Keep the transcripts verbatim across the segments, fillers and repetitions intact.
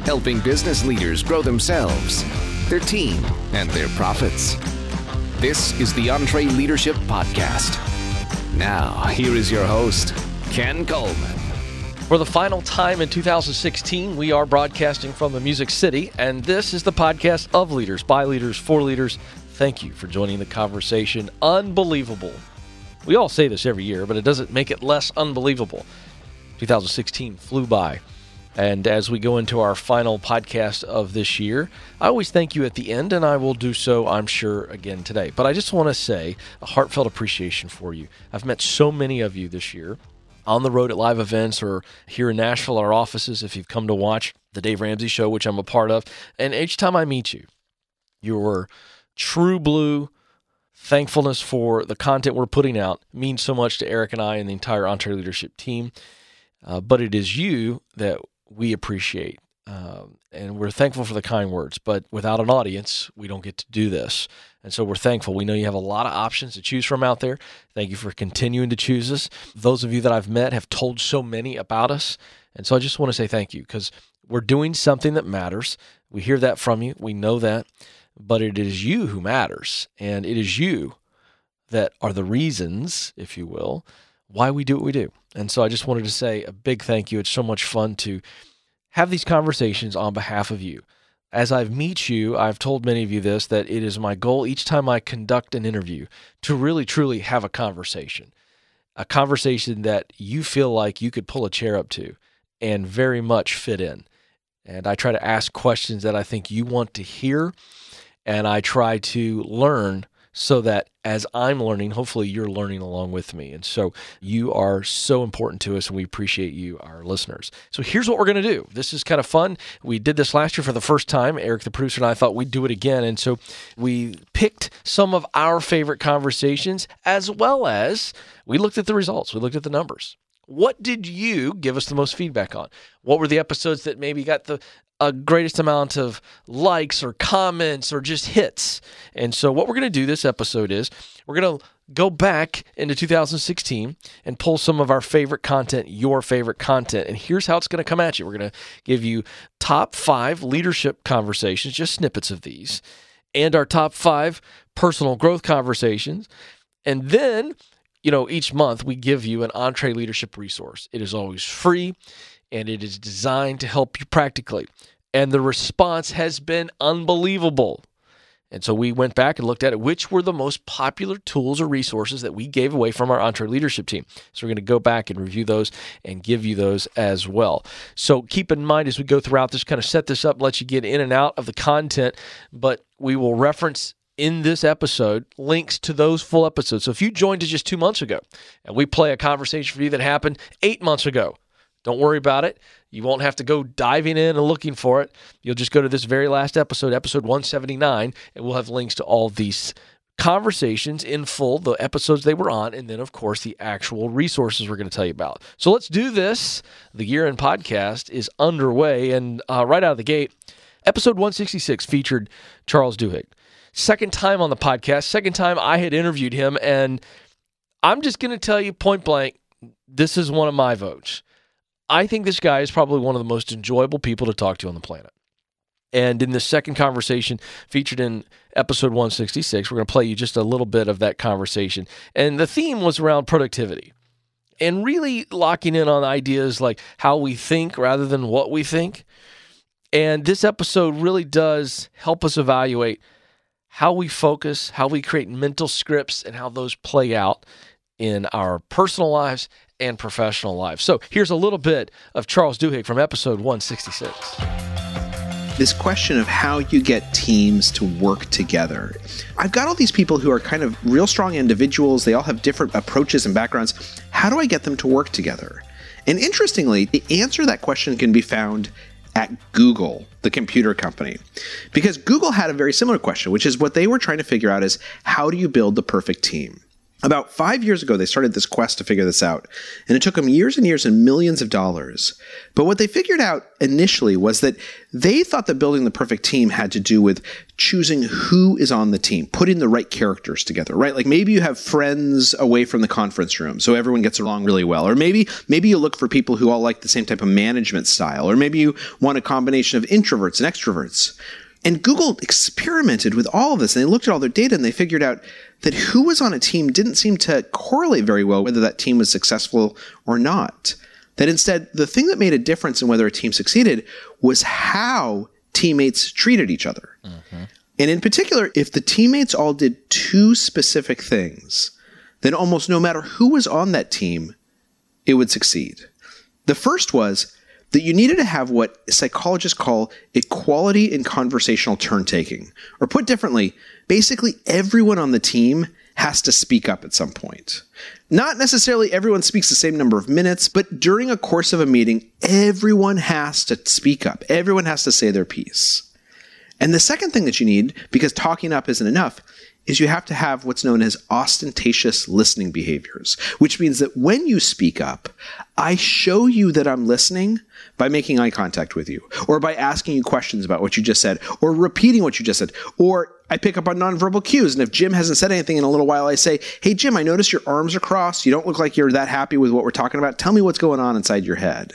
helping business leaders grow themselves, their team, and their profits. This is the EntreLeadership Podcast. Now, here is your host, Ken Coleman. For the final time in two thousand sixteen, we are broadcasting from the Music City, and this is the podcast of leaders, by leaders, for leaders. Thank you for joining the conversation. Unbelievable. We all say this every year, but it doesn't make it less unbelievable. two thousand sixteen flew by, and as we go into our final podcast of this year, I always thank you at the end, and I will do so, I'm sure, again today. But I just want to say a heartfelt appreciation for you. I've met so many of you this year, on the road at live events or here in Nashville, our offices, if you've come to watch the Dave Ramsey Show, which I'm a part of. And each time I meet you, your true blue thankfulness for the content we're putting out means so much to Eric and I and the entire EntreLeadership team. Uh, but it is you that we appreciate. Um, and we're thankful for the kind words. But without an audience, we don't get to do this. And so we're thankful. We know you have a lot of options to choose from out there. Thank you for continuing to choose us. Those of you that I've met have told so many about us. And so I just want to say thank you because we're doing something that matters. We hear that from you. We know that. But it is you who matters. And it is you that are the reasons, if you will, why we do what we do. And so I just wanted to say a big thank you. It's so much fun to have these conversations on behalf of you. As I've meet you, I've told many of you this, that it is my goal each time I conduct an interview to really, truly have a conversation, a conversation that you feel like you could pull a chair up to and very much fit in. And I try to ask questions that I think you want to hear, and I try to learn so that as I'm learning, hopefully you're learning along with me. And so you are so important to us, and we appreciate you, our listeners. So here's what we're going to do. This is kind of fun. We did this last year for the first time. Eric, the producer, and I thought we'd do it again. And so we picked some of our favorite conversations, as well as we looked at the results. We looked at the numbers. What did you give us the most feedback on? What were the episodes that maybe got the a greatest amount of likes or comments or just hits? And so what we're going to do this episode is we're going to go back into two thousand sixteen and pull some of our favorite content, your favorite content. And here's how it's going to come at you. We're going to give you top five leadership conversations, just snippets of these, and our top five personal growth conversations. And then, you know, each month we give you an EntreLeadership resource. It is always free, and it is designed to help you practically. And the response has been unbelievable. And so we went back and looked at it, which were the most popular tools or resources that we gave away from our EntreLeadership team. So we're going to go back and review those and give you those as well. So keep in mind as we go throughout this, kind of set this up, let you get in and out of the content, but we will reference in this episode links to those full episodes. So if you joined us just two months ago and we play a conversation for you that happened eight months ago, don't worry about it. You won't have to go diving in and looking for it. You'll just go to this very last episode, episode one seventy-nine, and we'll have links to all these conversations in full, the episodes they were on, and then, of course, the actual resources we're going to tell you about. So let's do this. The year-end podcast is underway, and uh, right out of the gate, episode one sixty-six featured Charles Duhigg. Second time on the podcast, second time I had interviewed him, and I'm just going to tell you point blank, this is one of my votes. I think this guy is probably one of the most enjoyable people to talk to on the planet. And in the second conversation featured in episode one sixty-six, we're going to play you just a little bit of that conversation. And the theme was around productivity and really locking in on ideas like how we think rather than what we think. And this episode really does help us evaluate how we focus, how we create mental scripts, and how those play out in our personal lives and professional lives. So here's a little bit of Charles Duhigg from episode one sixty-six. This question of how you get teams to work together. I've got all these people who are kind of real strong individuals. They all have different approaches and backgrounds. How do I get them to work together? And interestingly, the answer to that question can be found at Google, the computer company. Because Google had a very similar question, which is what they were trying to figure out is how do you build the perfect team? About five years ago, they started this quest to figure this out, and it took them years and years and millions of dollars. But what they figured out initially was that they thought that building the perfect team had to do with choosing who is on the team, putting the right characters together, right? Like maybe you have friends away from the conference room, so everyone gets along really well. Or maybe maybe you look for people who all like the same type of management style. Or maybe you want a combination of introverts and extroverts. And Google experimented with all of this, and they looked at all their data, and they figured out that who was on a team didn't seem to correlate very well whether that team was successful or not. That instead, the thing that made a difference in whether a team succeeded was how teammates treated each other. Mm-hmm. And in particular, if the teammates all did two specific things, then almost no matter who was on that team, it would succeed. The first was that you needed to have what psychologists call equality in conversational turn-taking. Or put differently, basically everyone on the team has to speak up at some point. Not necessarily everyone speaks the same number of minutes, but during a course of a meeting, everyone has to speak up. Everyone has to say their piece. And the second thing that you need, because talking up isn't enough, is you have to have what's known as ostentatious listening behaviors, which means that when you speak up, I show you that I'm listening by making eye contact with you, or by asking you questions about what you just said, or repeating what you just said, or I pick up on nonverbal cues, and if Jim hasn't said anything in a little while, I say, hey, Jim, I notice your arms are crossed. You don't look like you're that happy with what we're talking about. Tell me what's going on inside your head.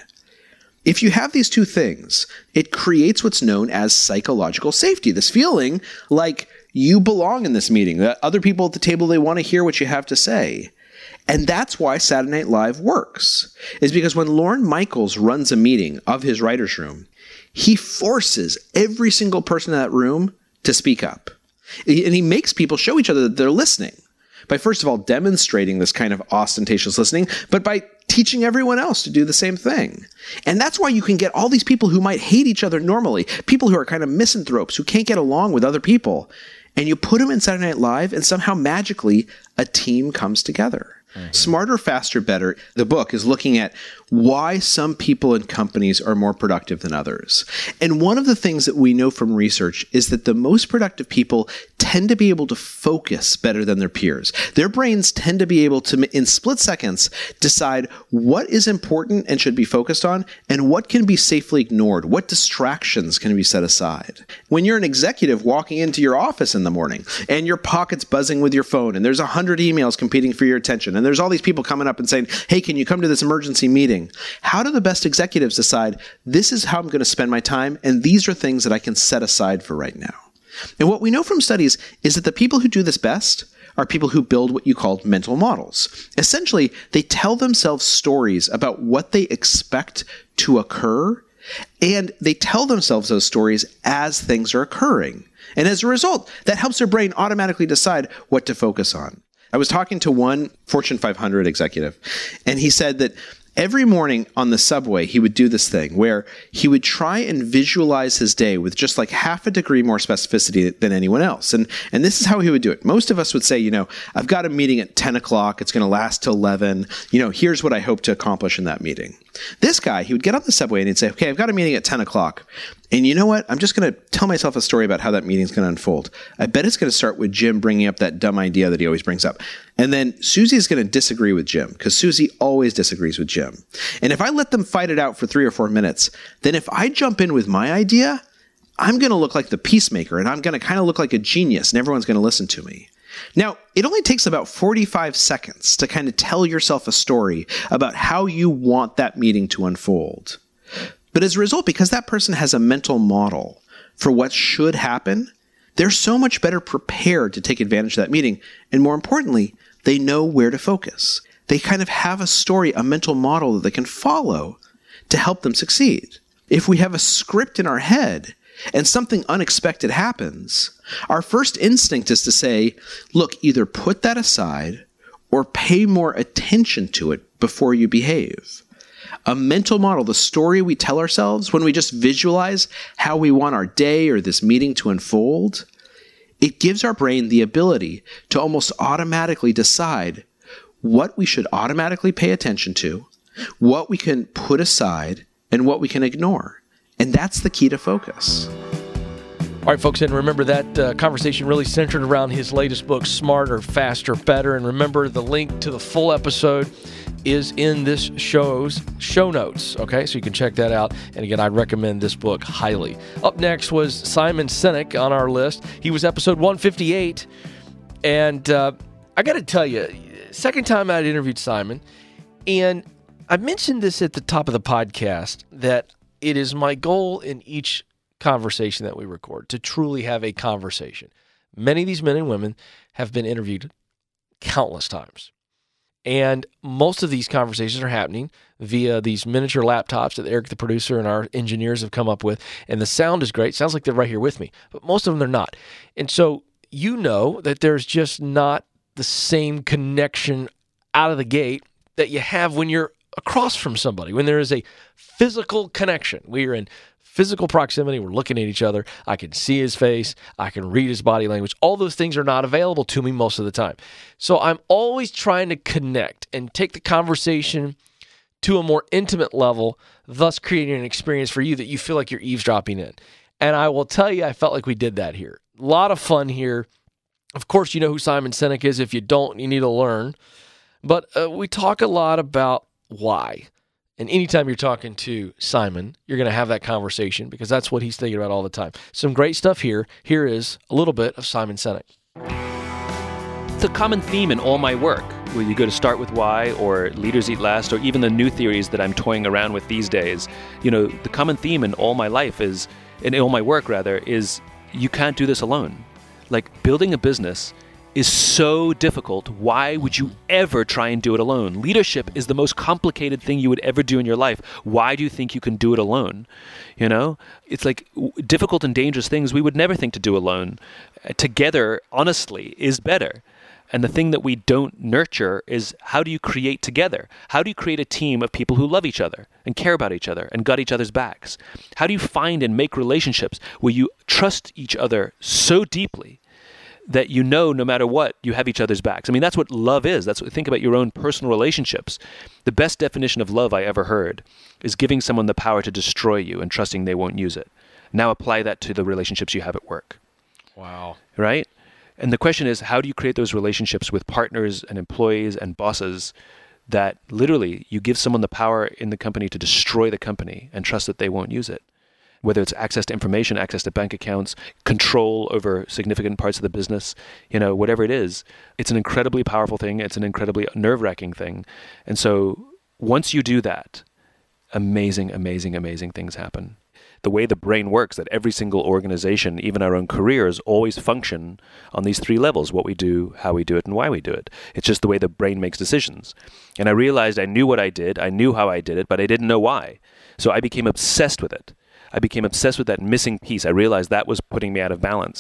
If you have these two things, it creates what's known as psychological safety, this feeling like you belong in this meeting, that other people at the table, they want to hear what you have to say. And that's why Saturday Night Live works, is because when Lorne Michaels runs a meeting of his writer's room, he forces every single person in that room to speak up. And he makes people show each other that they're listening by, first of all, demonstrating this kind of ostentatious listening, but by teaching everyone else to do the same thing. And that's why you can get all these people who might hate each other normally, people who are kind of misanthropes, who can't get along with other people, and you put them in Saturday Night Live, and somehow magically a team comes together. Mm-hmm. Smarter, Faster, Better, the book is looking at why some people and companies are more productive than others. And one of the things that we know from research is that the most productive people tend to be able to focus better than their peers. Their brains tend to be able to, in split seconds, decide what is important and should be focused on and what can be safely ignored, what distractions can be set aside. When you're an executive walking into your office in the morning and your pocket's buzzing with your phone and there's a hundred emails competing for your attention and there's all these people coming up and saying, hey, can you come to this emergency meeting? How do the best executives decide this is how I'm going to spend my time and these are things that I can set aside for right now? And what we know from studies is that the people who do this best are people who build what you call mental models. Essentially, they tell themselves stories about what they expect to occur, and they tell themselves those stories as things are occurring. And as a result, that helps their brain automatically decide what to focus on. I was talking to one Fortune five hundred executive, and he said that every morning on the subway, he would do this thing where he would try and visualize his day with just like half a degree more specificity than anyone else. And and this is how he would do it. Most of us would say, you know, I've got a meeting at ten o'clock. It's going to last till eleven. You know, here's what I hope to accomplish in that meeting. This guy, he would get on the subway and he'd say, okay, I've got a meeting at ten o'clock. And you know what? I'm just going to tell myself a story about how that meeting's going to unfold. I bet it's going to start with Jim bringing up that dumb idea that he always brings up. And then Susie is going to disagree with Jim because Susie always disagrees with Jim. And if I let them fight it out for three or four minutes, then if I jump in with my idea, I'm going to look like the peacemaker and I'm going to kind of look like a genius and everyone's going to listen to me. Now, it only takes about forty-five seconds to kind of tell yourself a story about how you want that meeting to unfold. But as a result, because that person has a mental model for what should happen, they're so much better prepared to take advantage of that meeting. And more importantly, they know where to focus. They kind of have a story, a mental model that they can follow to help them succeed. If we have a script in our head and something unexpected happens, our first instinct is to say, look, either put that aside or pay more attention to it before you behave. A mental model, the story we tell ourselves when we just visualize how we want our day or this meeting to unfold, it gives our brain the ability to almost automatically decide what we should automatically pay attention to, what we can put aside, and what we can ignore. And that's the key to focus. All right, folks, and remember that uh, conversation really centered around his latest book, Smarter, Faster, Better. And remember, the link to the full episode is in this show's show notes, okay? So you can check that out. And again, I'd recommend this book highly. Up next was Simon Sinek on our list. He was episode one fifty-eight. And uh, I got to tell you, second time I'd interviewed Simon, and I mentioned this at the top of the podcast, that it is my goal in each conversation that we record to truly have a conversation. Many of these men and women have been interviewed countless times. And most of these conversations are happening via these miniature laptops that Eric, the producer, and our engineers have come up with. And the sound is great. Sounds like they're right here with me. But most of them, they're not. And so you know that there's just not the same connection out of the gate that you have when you're across from somebody, when there is a physical connection. We are in physical proximity. We're looking at each other. I can see his face. I can read his body language. All those things are not available to me most of the time. So I'm always trying to connect and take the conversation to a more intimate level, thus creating an experience for you that you feel like you're eavesdropping in. And I will tell you, I felt like we did that here. A lot of fun here. Of course, you know who Simon Sinek is. If you don't, you need to learn. But uh, we talk a lot about why. And anytime you're talking to Simon, you're going to have that conversation because that's what he's thinking about all the time. Some great stuff here. Here is a little bit of Simon Sinek. It's a common theme in all my work, whether you go to Start With Why or Leaders Eat Last or even the new theories that I'm toying around with these days. You know, the common theme in all my life is, in all my work rather, is you can't do this alone. Like, building a business is so difficult. Why would you ever try and do it alone? Leadership is the most complicated thing you would ever do in your life. Why do you think you can do it alone? You know, it's like difficult and dangerous things we would never think to do alone. Together, honestly, is better. And the thing that we don't nurture is, how do you create together? How do you create a team of people who love each other and care about each other and got each other's backs? How do you find and make relationships where you trust each other so deeply that you know no matter what, you have each other's backs? I mean, that's what love is. That's what, think about your own personal relationships. The best definition of love I ever heard is giving someone the power to destroy you and trusting they won't use it. Now apply that to the relationships you have at work. Wow. Right? And the question is, how do you create those relationships with partners and employees and bosses that literally you give someone the power in the company to destroy the company and trust that they won't use it? Whether it's access to information, access to bank accounts, control over significant parts of the business, you know, whatever it is, it's an incredibly powerful thing. It's an incredibly nerve-wracking thing. And so once you do that, amazing, amazing, amazing things happen. The way the brain works, that every single organization, even our own careers, always function on these three levels: what we do, how we do it, and why we do it. It's just the way the brain makes decisions. And I realized I knew what I did, I knew how I did it, but I didn't know why. So I became obsessed with it. I became obsessed with that missing piece. I realized that was putting me out of balance.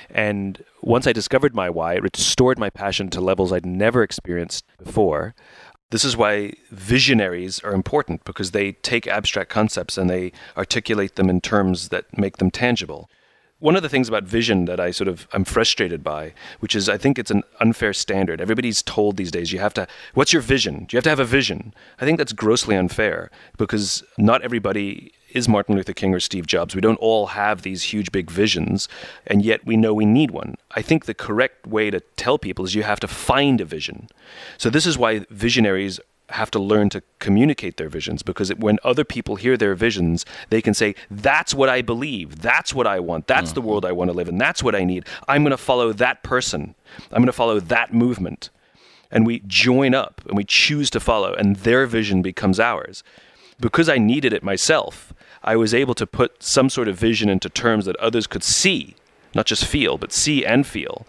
And once I discovered my why, it restored my passion to levels I'd never experienced before. This is why visionaries are important, because they take abstract concepts and they articulate them in terms that make them tangible. One of the things about vision that I sort of, I'm frustrated by, which is I think it's an unfair standard. Everybody's told these days, you have to, what's your vision? Do you have to have a vision? I think that's grossly unfair, because not everybody is Martin Luther King or Steve Jobs. We don't all have these huge, big visions, and yet we know we need one. I think the correct way to tell people is you have to find a vision. So this is why visionaries have to learn to communicate their visions, because it, when other people hear their visions, they can say, that's what I believe, that's what I want, that's mm. the world I want to live in, that's what I need. I'm going to follow that person. I'm going to follow that movement. And we join up and we choose to follow, and their vision becomes ours. Because I needed it myself, I was able to put some sort of vision into terms that others could see, not just feel, but see and feel.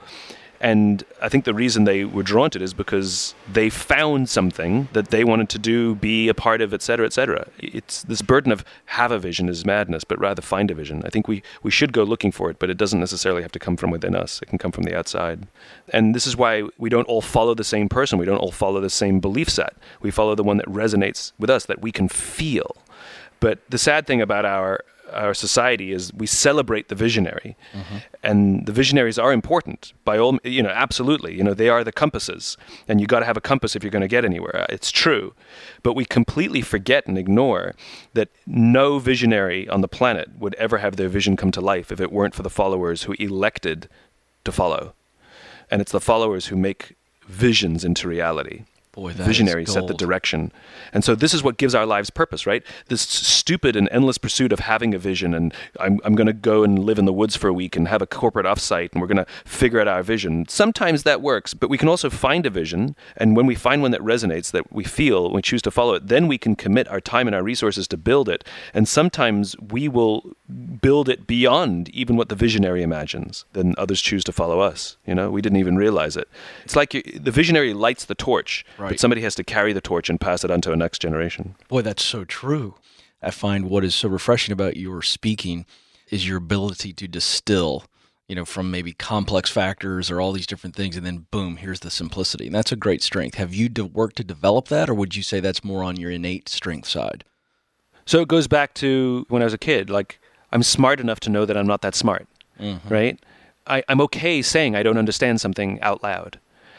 And I think the reason they were drawn to it is because they found something that they wanted to do, be a part of, et cetera, et cetera. It's this burden of have a vision is madness, but rather find a vision. I think we, we should go looking for it, but it doesn't necessarily have to come from within us. It can come from the outside. And this is why we don't all follow the same person. We don't all follow the same belief set. We follow the one that resonates with us, that we can feel. But the sad thing about our our society is we celebrate the visionary, mm-hmm. and the visionaries are important by all, you know, absolutely. You know, they are the compasses, and you got to have a compass if you're going to get anywhere. It's true, but we completely forget and ignore that no visionary on the planet would ever have their vision come to life if it weren't for the followers who elected to follow, and it's the followers who make visions into reality. Boy, that Visionaries is set the gold. direction. And so this is what gives our lives purpose, right? This stupid and endless pursuit of having a vision, and I'm, I'm going to go and live in the woods for a week and have a corporate offsite, and we're going to figure out our vision. Sometimes that works, but we can also find a vision, and when we find one that resonates, that we feel, we choose to follow it, then we can commit our time and our resources to build it. And sometimes we will build it beyond even what the visionary imagines. Then others choose to follow us. You know, we didn't even realize it. It's like you, the visionary lights the torch, right. but somebody has to carry the torch and pass it on to a next generation. Boy, that's so true. I find what is so refreshing about your speaking is your ability to distill, you know, from maybe complex factors or all these different things, and then boom, here's the simplicity. And that's a great strength. Have you de- worked to develop that, or would you say that's more on your innate strength side? So it goes back to when I was a kid. Like, I'm smart enough to know that I'm not that smart, mm-hmm. right? I, I'm okay saying I don't understand something out loud.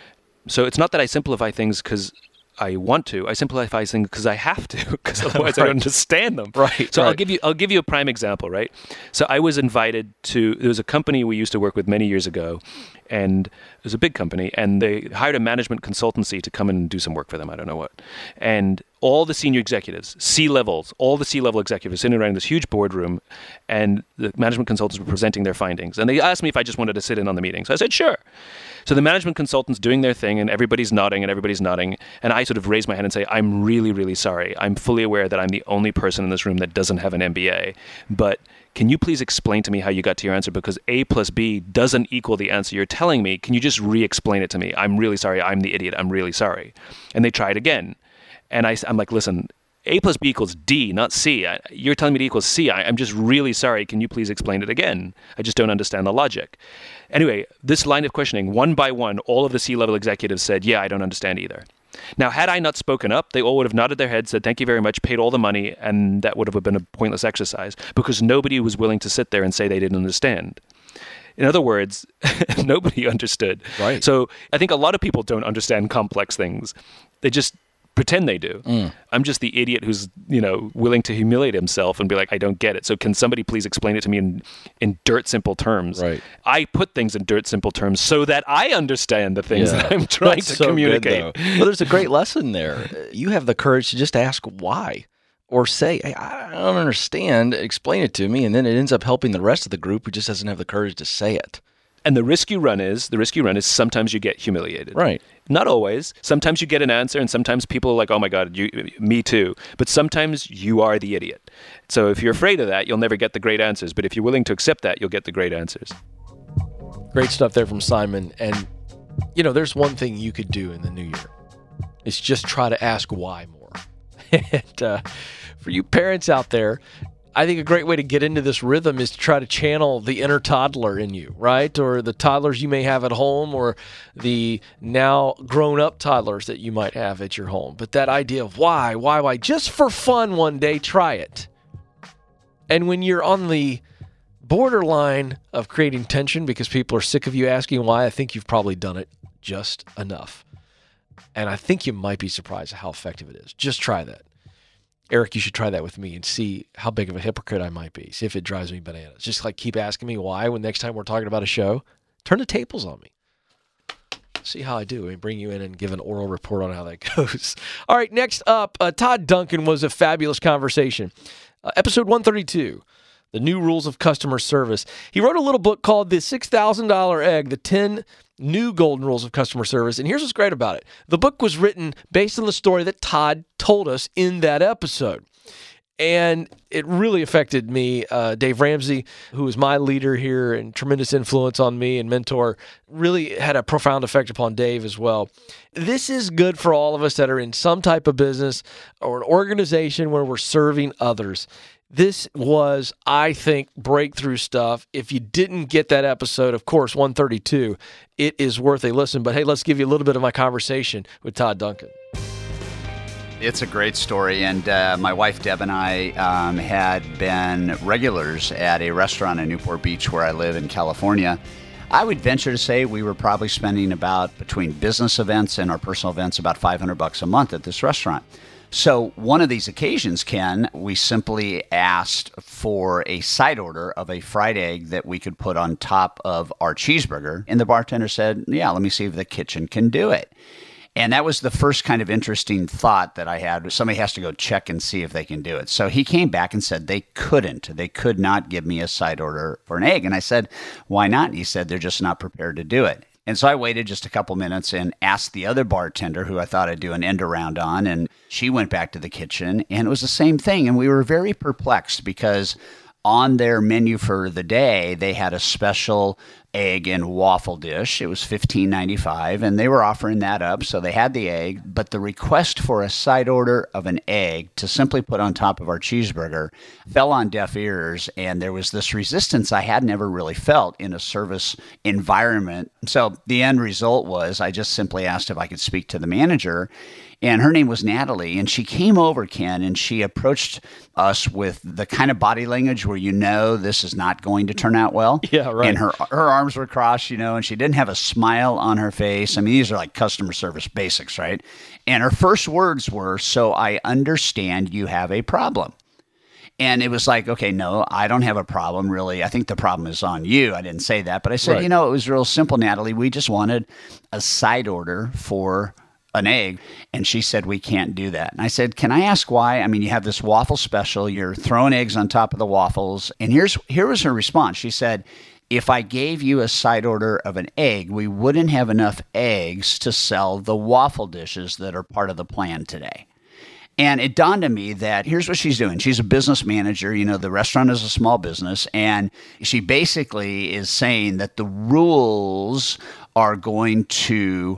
So it's not that I simplify things because I want to. I simplify things because I have to, because otherwise right. I don't understand them. Right. So right. I'll give you I'll give you a prime example, right? So I was invited to, there was a company we used to work with many years ago, and it was a big company, and they hired a management consultancy to come and do some work for them. I don't know what. And all the senior executives, C-levels, all the C-level executives sitting around in this huge boardroom, and the management consultants were presenting their findings. And they asked me if I just wanted to sit in on the meeting. So I said, sure. So the management consultant's doing their thing, and everybody's nodding, and everybody's nodding. And I sort of raise my hand and say, I'm really, really sorry. I'm fully aware that I'm the only person in this room that doesn't have an M B A. But can you please explain to me how you got to your answer? Because A plus B doesn't equal the answer you're telling me. Can you just re-explain it to me? I'm really sorry. I'm the idiot. I'm really sorry. And they tried again. And I, I'm like, listen, A plus B equals D, not C. I, you're telling me it equals C. I, I'm just really sorry. Can you please explain it again? I just don't understand the logic. Anyway, this line of questioning, one by one, all of the C-level executives said, yeah, I don't understand either. Now, had I not spoken up, they all would have nodded their heads, said, thank you very much, paid all the money, and that would have been a pointless exercise because nobody was willing to sit there and say they didn't understand. In other words, nobody understood. Right. So I think a lot of people don't understand complex things. They just pretend they do. Mm. I'm just the idiot who's, you know, willing to humiliate himself and be like, I don't get it. So can somebody please explain it to me in, in dirt simple terms? Right. I put things in dirt simple terms so that I understand the things yeah. that I'm trying That's to so communicate. Good, well, there's a great lesson there. You have the courage to just ask why, or say, hey, I don't understand, explain it to me, and then it ends up helping the rest of the group who just doesn't have the courage to say it. And the risk you run is, the risk you run is sometimes you get humiliated. Right. Not always. Sometimes you get an answer, and sometimes people are like, oh my God, you, me too. But sometimes you are the idiot. So if you're afraid of that, you'll never get the great answers. But if you're willing to accept that, you'll get the great answers. Great stuff there from Simon. And, you know, there's one thing you could do in the new year. It's just try to ask why more. and uh, for you parents out there, I think a great way to get into this rhythm is to try to channel the inner toddler in you, right? Or the toddlers you may have at home, or the now grown-up toddlers that you might have at your home. But that idea of why, why, why, just for fun one day, try it. And when you're on the borderline of creating tension because people are sick of you asking why, I think you've probably done it just enough. And I think you might be surprised at how effective it is. Just try that. Eric, you should try that with me and see how big of a hypocrite I might be. See if it drives me bananas. Just like keep asking me why when next time we're talking about a show. Turn the tables on me. See how I do. And bring you in and give an oral report on how that goes. All right, next up, uh, Todd Duncan was a fabulous conversation. Uh, episode one thirty-two, The New Rules of Customer Service. He wrote a little book called The six thousand dollars Egg, The ten New Golden Rules of Customer Service. And here's what's great about it. The book was written based on the story that Todd told us in that episode. And it really affected me. Uh, Dave Ramsey, who is my leader here and tremendous influence on me and mentor, really had a profound effect upon Dave as well. This is good for all of us that are in some type of business or an organization where we're serving others. This was, I think, breakthrough stuff. If you didn't get that episode, of course, one thirty-two, it is worth a listen. But hey, let's give you a little bit of my conversation with Todd Duncan. It's a great story, and uh, my wife Deb and I um, had been regulars at a restaurant in Newport Beach where I live in California. I would venture to say we were probably spending about, between business events and our personal events, about five hundred bucks a month at this restaurant. So one of these occasions, Ken, we simply asked for a side order of a fried egg that we could put on top of our cheeseburger. And the bartender said, yeah, let me see if the kitchen can do it. And that was the first kind of interesting thought that I had. Somebody has to go check and see if they can do it. So he came back and said they couldn't. They could not give me a side order for an egg. And I said, why not? And he said, they're just not prepared to do it. And so I waited just a couple minutes and asked the other bartender, who I thought I'd do an end around on, and she went back to the kitchen, and it was the same thing. And we were very perplexed because on their menu for the day, they had a special egg and waffle dish. It was fifteen ninety-five, and they were offering that up, so they had the egg. But the request for a side order of an egg to simply put on top of our cheeseburger fell on deaf ears, and there was this resistance I had never really felt in a service environment. So the end result was I just simply asked if I could speak to the manager, and her name was Natalie, and she came over, Ken, and she approached us with the kind of body language where you know this is not going to turn out well. Yeah, right. And her her arms were crossed, you know, and she didn't have a smile on her face. I mean, these are like customer service basics, right? And her first words were, so I understand you have a problem. And it was like, okay, no, I don't have a problem, really. I think the problem is on you. I didn't say that, but I said, Right. you know, it was real simple, Natalie. We just wanted a side order for an egg. And she said, we can't do that. And I said, can I ask why? I mean, you have this waffle special. You're throwing eggs on top of the waffles. And here's here was her response. She said, if I gave you a side order of an egg, we wouldn't have enough eggs to sell the waffle dishes that are part of the plan today. And it dawned on me that here's what she's doing. She's a business manager. You know, the restaurant is a small business. And she basically is saying that the rules are going to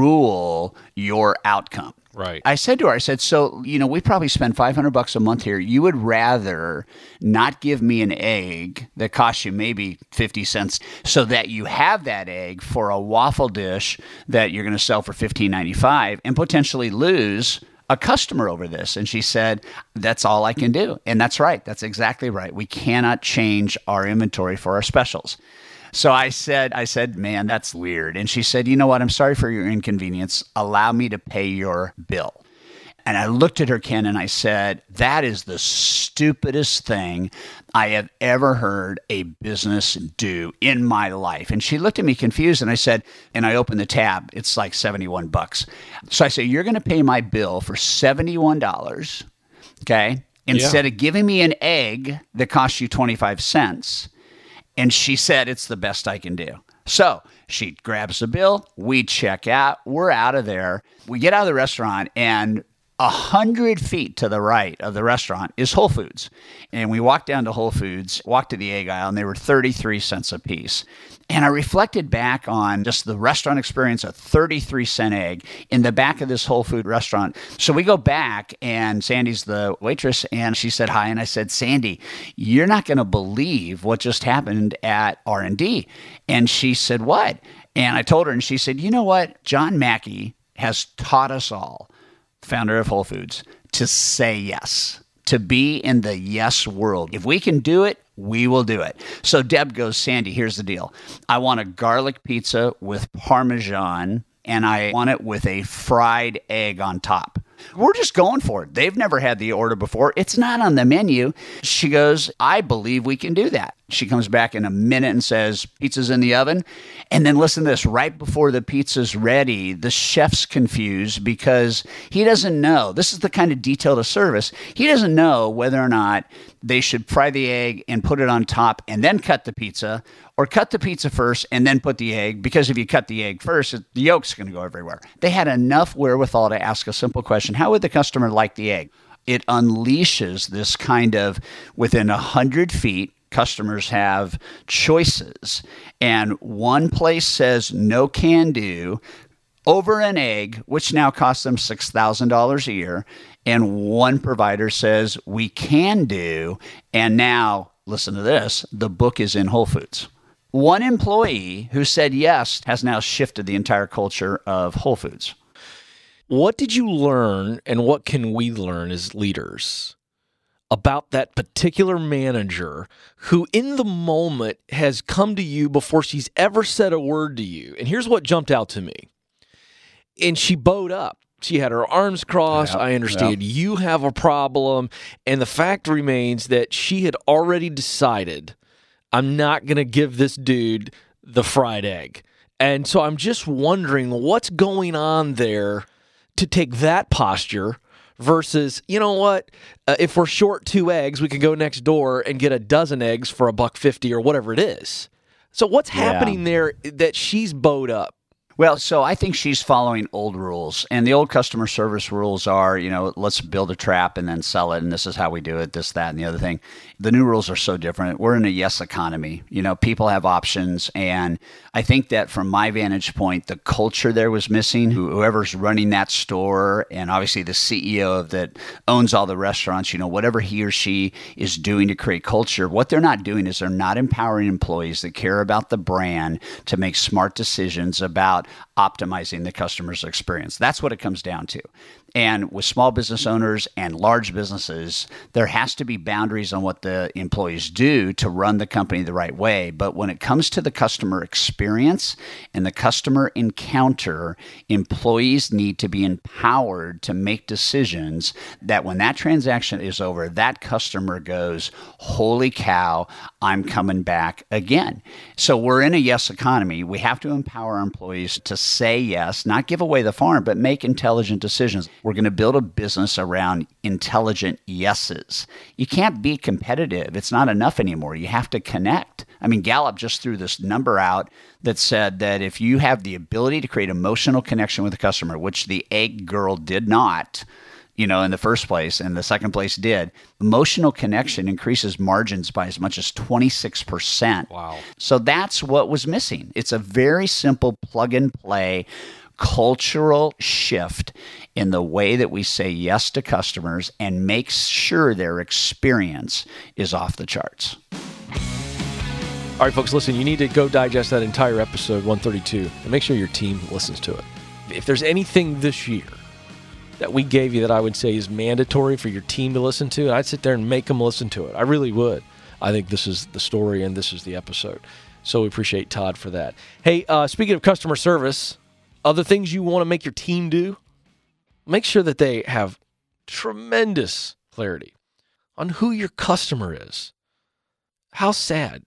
rule your outcome. Right. I said to her, I said, so, you know, we probably spend five hundred bucks a month here. You would rather not give me an egg that costs you maybe fifty cents so that you have that egg for a waffle dish that you're going to sell for fifteen ninety-five and potentially lose a customer over this. And she said, that's all I can do. And that's right. That's exactly right. We cannot change our inventory for our specials. So I said, I said, man, that's weird. And she said, you know what? I'm sorry for your inconvenience. Allow me to pay your bill. And I looked at her, Ken, and I said, that is the stupidest thing I have ever heard a business do in my life. And she looked at me confused, and I said, and I opened the tab. It's like seventy-one bucks. So I said, you're going to pay my bill for seventy-one dollars, okay, instead yeah. of giving me an egg that costs you twenty-five cents. And she said, it's the best I can do. So she grabs the bill. We check out. We're out of there. We get out of the restaurant, and a hundred feet to the right of the restaurant is Whole Foods. And we walked down to Whole Foods, walked to the egg aisle, and they were thirty-three cents a piece. And I reflected back on just the restaurant experience, a thirty-three cent egg in the back of this Whole Food restaurant. So we go back, and Sandy's the waitress, and she said hi. And I said, Sandy, you're not going to believe what just happened at R and D. And she said, what? And I told her, and she said, you know what? John Mackey has taught us all, founder of Whole Foods, to say yes, to be in the yes world. If we can do it, we will do it. So Deb goes, Sandy, here's the deal. I want a garlic pizza with Parmesan, and I want it with a fried egg on top. We're just going for it. They've never had the order before. It's not on the menu. She goes, I believe we can do that. She comes back in a minute and says, pizza's in the oven. And then listen to this, right before the pizza's ready, the chef's confused because he doesn't know. This is the kind of detail to service. He doesn't know whether or not they should fry the egg and put it on top and then cut the pizza, or cut the pizza first and then put the egg, because if you cut the egg first, the yolk's going to go everywhere. They had enough wherewithal to ask a simple question. How would the customer like the egg? It unleashes this kind of, within one hundred feet, customers have choices. And one place says no can do over an egg, which now costs them six thousand dollars a year. And one provider says we can do. And now, listen to this, the book is in Whole Foods. One employee who said yes has now shifted the entire culture of Whole Foods. What did you learn, and what can we learn as leaders about that particular manager who in the moment has come to you before she's ever said a word to you? And here's what jumped out to me. And she bowed up. She had her arms crossed. Yep, I understand yep. you have a problem. And the fact remains that she had already decided, I'm not going to give this dude the fried egg. And so I'm just wondering what's going on there to take that posture versus, you know what, uh, if we're short two eggs, we can go next door and get a dozen eggs for a buck fifty or whatever it is. So what's Yeah. happening there that she's bowed up? Well, so I think she's following old rules. And the old customer service rules are, you know, let's build a trap and then sell it. And this is how we do it, this, that, and the other thing. The new rules are so different. We're in a yes economy. You know, people have options. And I think that from my vantage point, the culture there was missing. Whoever's running that store, and obviously the C E O that owns all the restaurants, you know, whatever he or she is doing to create culture, what they're not doing is they're not empowering employees that care about the brand to make smart decisions about optimizing the customer's experience. That's what it comes down to. And with small business owners and large businesses, there has to be boundaries on what the employees do to run the company the right way. But when it comes to the customer experience and the customer encounter, employees need to be empowered to make decisions that when that transaction is over, that customer goes, holy cow, I'm coming back again. So we're in a yes economy. We have to empower our employees to say yes, not give away the farm, but make intelligent decisions. We're going to build a business around intelligent yeses. You can't be competitive. It's not enough anymore. You have to connect. I mean, Gallup just threw this number out that said that if you have the ability to create emotional connection with the customer, which the egg girl did not, you know, in the first place, and the second place did, emotional connection increases margins by as much as twenty-six percent. Wow. So that's what was missing. It's a very simple plug and play cultural shift in the way that we say yes to customers and make sure their experience is off the charts. All right, folks, listen, you need to go digest that entire episode one thirty-two and make sure your team listens to it. If there's anything this year that we gave you that I would say is mandatory for your team to listen to, I'd sit there and make them listen to it. I really would. I think this is the story and this is the episode. So we appreciate Todd for that. Hey, uh, speaking of customer service, other things you want to make your team do, make sure that they have tremendous clarity on who your customer is. How sad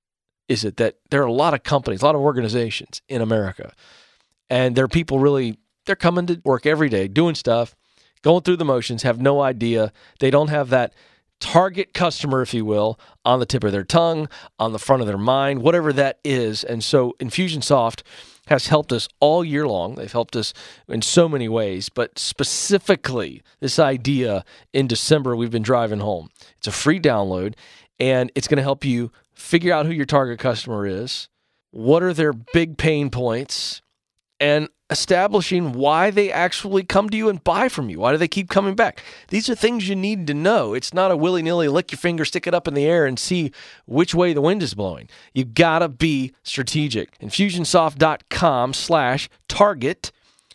is it that there are a lot of companies, a lot of organizations in America, and there are people really, they're coming to work every day, doing stuff, going through the motions, have no idea. They don't have that target customer, if you will, on the tip of their tongue, on the front of their mind, whatever that is. And so Infusionsoft has helped us all year long. They've helped us in so many ways, but specifically this idea in December we've been driving home. It's a free download, and it's going to help you figure out who your target customer is, what are their big pain points, and establishing why they actually come to you and buy from you. Why do they keep coming back? These are things you need to know. It's not a willy-nilly lick your finger, stick it up in the air, and see which way the wind is blowing. You gotta be strategic. Infusionsoft.com slash target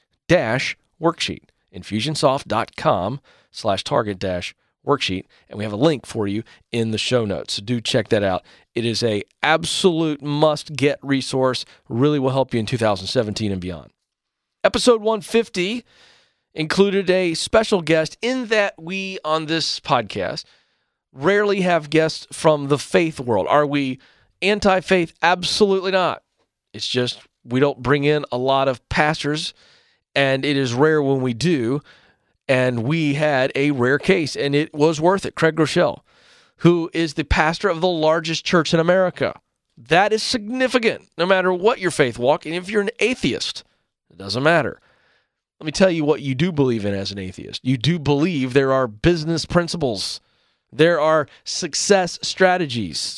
dash worksheet. Infusionsoft.com slash target dash worksheet. And we have a link for you in the show notes. So do check that out. It is a absolute must-get resource. Really will help you in two thousand seventeen and beyond. Episode one fifty included a special guest in that we, on this podcast, rarely have guests from the faith world. Are we anti-faith? Absolutely not. It's just we don't bring in a lot of pastors, and it is rare when we do. And we had a rare case, and it was worth it. Craig Groeschel, who is the pastor of the largest church in America. That is significant, no matter what your faith walk. And if you're an atheist, it doesn't matter. Let me tell you what you do believe in as an atheist. You do believe there are business principles. There are success strategies.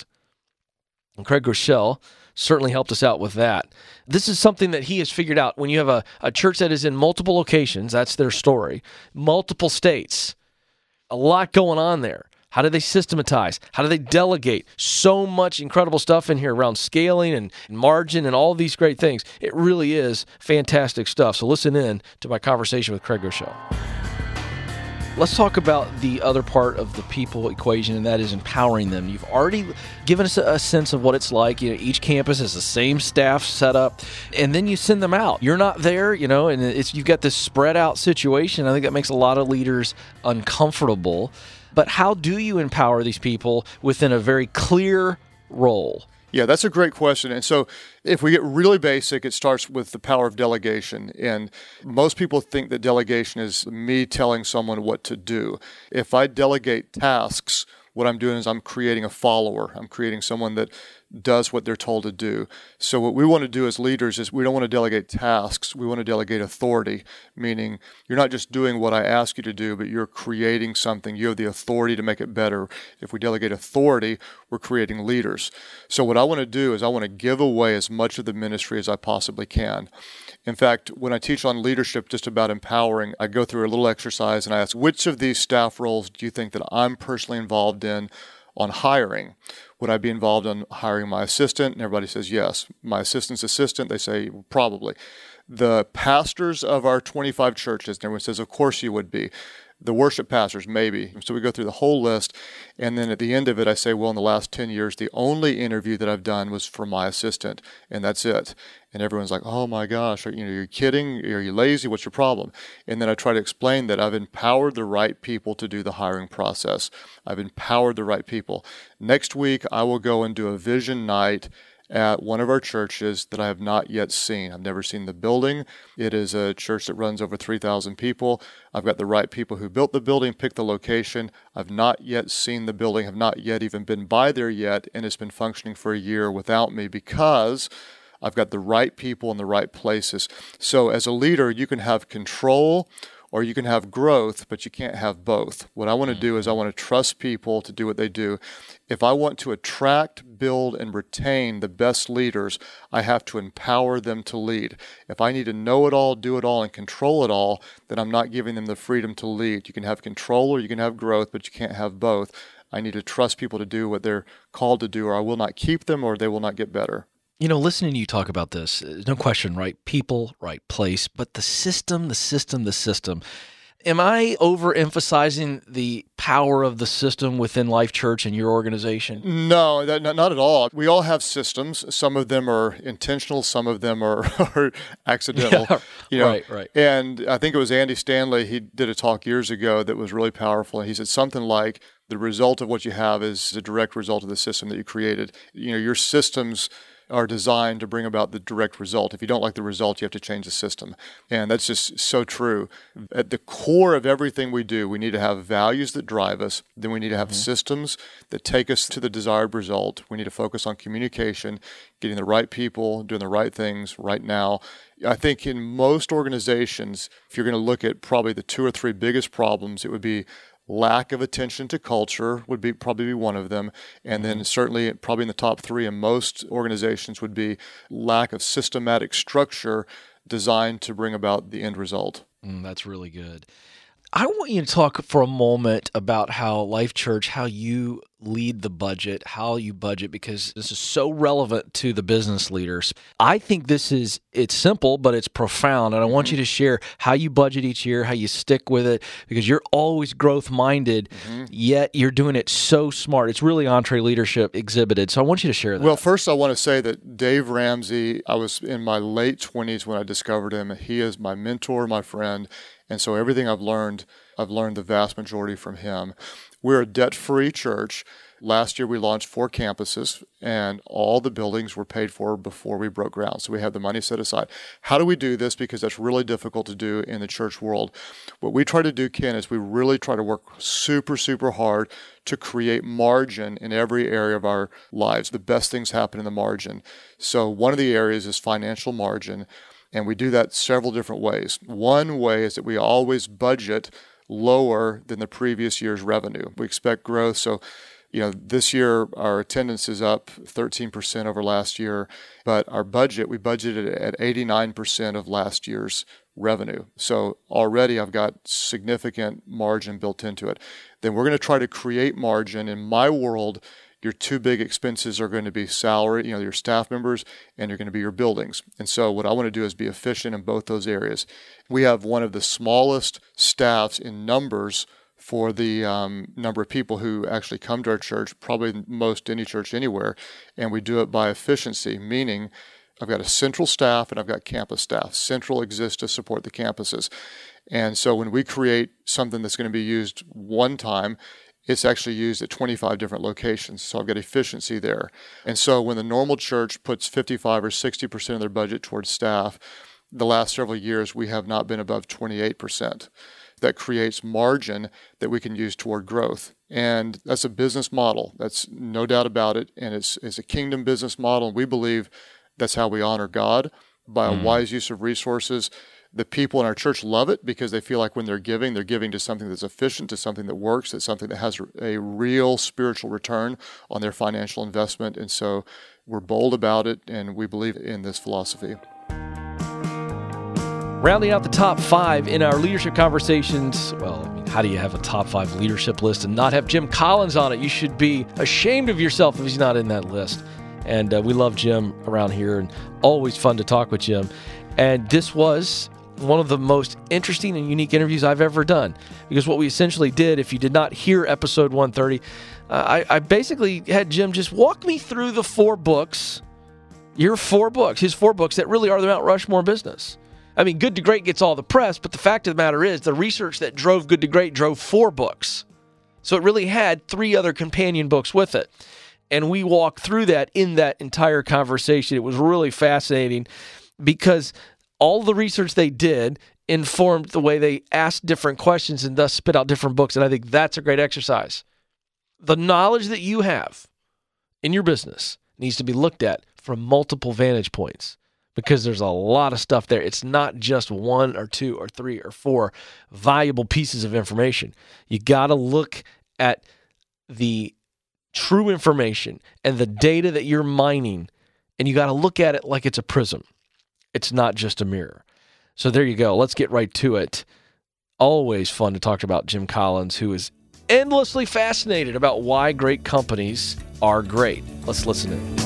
And Craig Groeschel certainly helped us out with that. This is something that he has figured out. When you have a, a church that is in multiple locations, that's their story, multiple states, a lot going on there. How do they systematize? How do they delegate? So much incredible stuff in here around scaling and margin and all these great things. It really is fantastic stuff. So listen in to my conversation with Craig Groeschel. Let's talk about the other part of the people equation, and that is empowering them. You've already given us a sense of what it's like. You know, each campus has the same staff set up, and then you send them out. You're not there, you know, and it's you've got this spread out situation. I think that makes a lot of leaders uncomfortable. But how do you empower these people within a very clear role? Yeah, that's a great question. And so if we get really basic, it starts with the power of delegation. And most people think that delegation is me telling someone what to do. If I delegate tasks, what I'm doing is I'm creating a follower. I'm creating someone that does what they're told to do. So what we want to do as leaders is we don't want to delegate tasks. We want to delegate authority, meaning you're not just doing what I ask you to do, but you're creating something. You have the authority to make it better. If we delegate authority, we're creating leaders. So what I want to do is I want to give away as much of the ministry as I possibly can. In fact, when I teach on leadership, just about empowering, I go through a little exercise and I ask, which of these staff roles do you think that I'm personally involved in on hiring? Would I be involved in hiring my assistant? And everybody says yes. My assistant's assistant, they say probably. The pastors of our twenty-five churches, and everyone says, of course you would be. The worship pastors, maybe. So we go through the whole list, and then at the end of it, I say, well, in the last ten years, the only interview that I've done was for my assistant, and that's it. And everyone's like, oh my gosh, are you know, you're kidding? Are you lazy? What's your problem? And then I try to explain that I've empowered the right people to do the hiring process. I've empowered the right people. Next week, I will go and do a vision night at one of our churches that I have not yet seen. I've never seen the building. It is a church that runs over three thousand people. I've got the right people who built the building, picked the location. I've not yet seen the building, have not yet even been by there yet, and it's been functioning for a year without me because I've got the right people in the right places. So as a leader, you can have control or you can have growth, but you can't have both. What I want to do is I want to trust people to do what they do. If I want to attract, build, and retain the best leaders, I have to empower them to lead. If I need to know it all, do it all, and control it all, then I'm not giving them the freedom to lead. You can have control or you can have growth, but you can't have both. I need to trust people to do what they're called to do, or I will not keep them, or they will not get better. You know, listening to you talk about this, there's no question, right? People, right place, but the system, the system, the system. Am I overemphasizing the power of the system within Life Church and your organization? No, that, not, not at all. We all have systems. Some of them are intentional. Some of them are, are accidental. Yeah, you know? Right, right. And I think it was Andy Stanley. He did a talk years ago that was really powerful. He said something like, the result of what you have is a direct result of the system that you created. You know, your systems are designed to bring about the direct result. If you don't like the result, you have to change the system. And that's just so true. At the core of everything we do, we need to have values that drive us. Then we need to have mm-hmm. systems that take us to the desired result. We need to focus on communication, getting the right people, doing the right things right now. I think in most organizations, if you're going to look at probably the two or three biggest problems, it would be lack of attention to culture would be probably be one of them. And then certainly probably in the top three in most organizations would be lack of systematic structure designed to bring about the end result. Mm, that's really good. I want you to talk for a moment about how Life Church, how you lead the budget, how you budget, because this is so relevant to the business leaders. I think this is, it's simple, but it's profound. And I want you to share how you budget each year, how you stick with it, because you're always growth-minded, mm-hmm. yet you're doing it so smart. It's really EntreLeadership exhibited. So I want you to share that. Well, first I want to say that Dave Ramsey, I was in my late twenties when I discovered him. He is my mentor, my friend. And so everything I've learned, I've learned the vast majority from him. We're a debt-free church. Last year we launched four campuses, and all the buildings were paid for before we broke ground. So we have the money set aside. How do we do this? Because that's really difficult to do in the church world. What we try to do, Ken, is we really try to work super, super hard to create margin in every area of our lives. The best things happen in the margin. So one of the areas is financial margin. And we do that several different ways. One way is that we always budget lower than the previous year's revenue. We expect growth. So, you know, this year our attendance is up thirteen percent over last year, but our budget, we budgeted at eighty-nine percent of last year's revenue. So already I've got significant margin built into it. Then we're going to try to create margin. In my world, your two big expenses are going to be salary, you know, your staff members, and you're going to be your buildings. And so what I want to do is be efficient in both those areas. We have one of the smallest staffs in numbers for the um, number of people who actually come to our church, probably most any church anywhere, and we do it by efficiency, meaning I've got a central staff and I've got campus staff. Central exists to support the campuses. And so when we create something that's going to be used one time, it's actually used at twenty-five different locations. So I've got efficiency there. And so when the normal church puts fifty-five or sixty percent of their budget towards staff, the last several years we have not been above twenty-eight percent. That creates margin that we can use toward growth. And that's a business model. That's no doubt about it. And it's, it's a kingdom business model. And we believe that's how we honor God, by a mm. wise use of resources. The people in our church love it because they feel like when they're giving, they're giving to something that's efficient, to something that works, that's something that has a real spiritual return on their financial investment. And so we're bold about it, and we believe in this philosophy. Rounding out the top five in our leadership conversations, well, I mean, how do you have a top five leadership list and not have Jim Collins on it? You should be ashamed of yourself if he's not in that list. And uh, we love Jim around here, and always fun to talk with Jim. And this was one of the most interesting and unique interviews I've ever done, because what we essentially did, if you did not hear episode one thirty, uh, I, I basically had Jim just walk me through the four books, your four books, his four books that really are the Mount Rushmore business. I mean, Good to Great gets all the press, but the fact of the matter is the research that drove Good to Great drove four books. So it really had three other companion books with it. And we walked through that in that entire conversation. It was really fascinating because all the research they did informed the way they asked different questions and thus spit out different books. And I think that's a great exercise. The knowledge that you have in your business needs to be looked at from multiple vantage points, because there's a lot of stuff there. It's not just one or two or three or four valuable pieces of information. You got to look at the true information and the data that you're mining, and you got to look at it like it's a prism. It's not just a mirror. So there you go. Let's get right to it. Always fun to talk about Jim Collins, who is endlessly fascinated about why great companies are great. Let's listen in.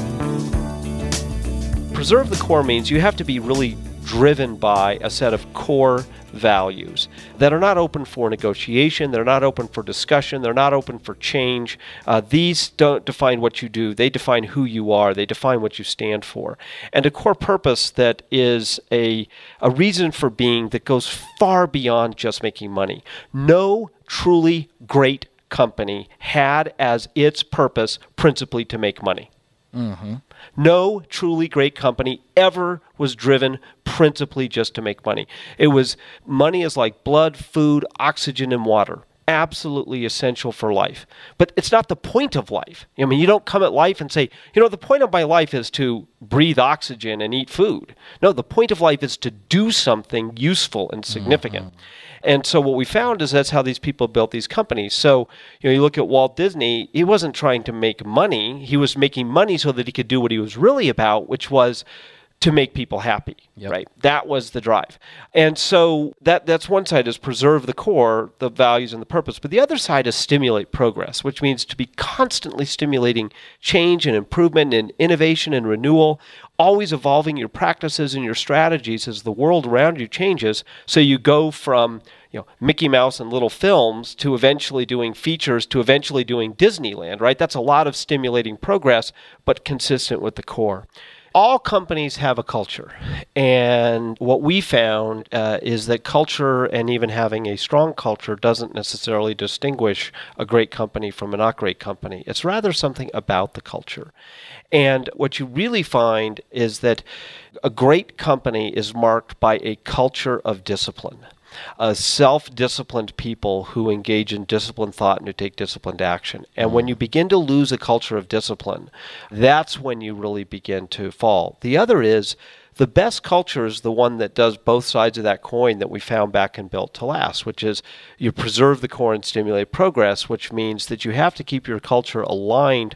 Preserve the core means you have to be really driven by a set of core values that are not open for negotiation, they're not open for discussion, they're not open for change. Uh, these don't define what you do, they define who you are, they define what you stand for. And a core purpose that is a, a reason for being that goes far beyond just making money. No truly great company had as its purpose principally to make money. Mm-hmm. No truly great company ever was driven principally just to make money. It was, money is like blood, food, oxygen, and water. Absolutely essential for life. But it's not the point of life. I mean, you don't come at life and say, you know, the point of my life is to breathe oxygen and eat food. No, the point of life is to do something useful and significant. Mm-hmm. And so what we found is that's how these people built these companies. So, you know, you look at Walt Disney, he wasn't trying to make money. He was making money so that he could do what he was really about, which was to make people happy, yep. right? That was the drive. And so that that's one side, is preserve the core, the values and the purpose. But the other side is stimulate progress, which means to be constantly stimulating change and improvement and innovation and renewal, always evolving your practices and your strategies as the world around you changes. So you go from, you know, Mickey Mouse and little films to eventually doing features to eventually doing Disneyland, right? That's a lot of stimulating progress, but consistent with the core. All companies have a culture, and what we found uh, is that culture, and even having a strong culture, doesn't necessarily distinguish a great company from a not great company. It's rather something about the culture. And what you really find is that a great company is marked by a culture of discipline. Uh, self-disciplined people who engage in disciplined thought and who take disciplined action. And when you begin to lose a culture of discipline, that's when you really begin to fall. The other is, the best culture is the one that does both sides of that coin that we found back in Built to Last, which is you preserve the core and stimulate progress, which means that you have to keep your culture aligned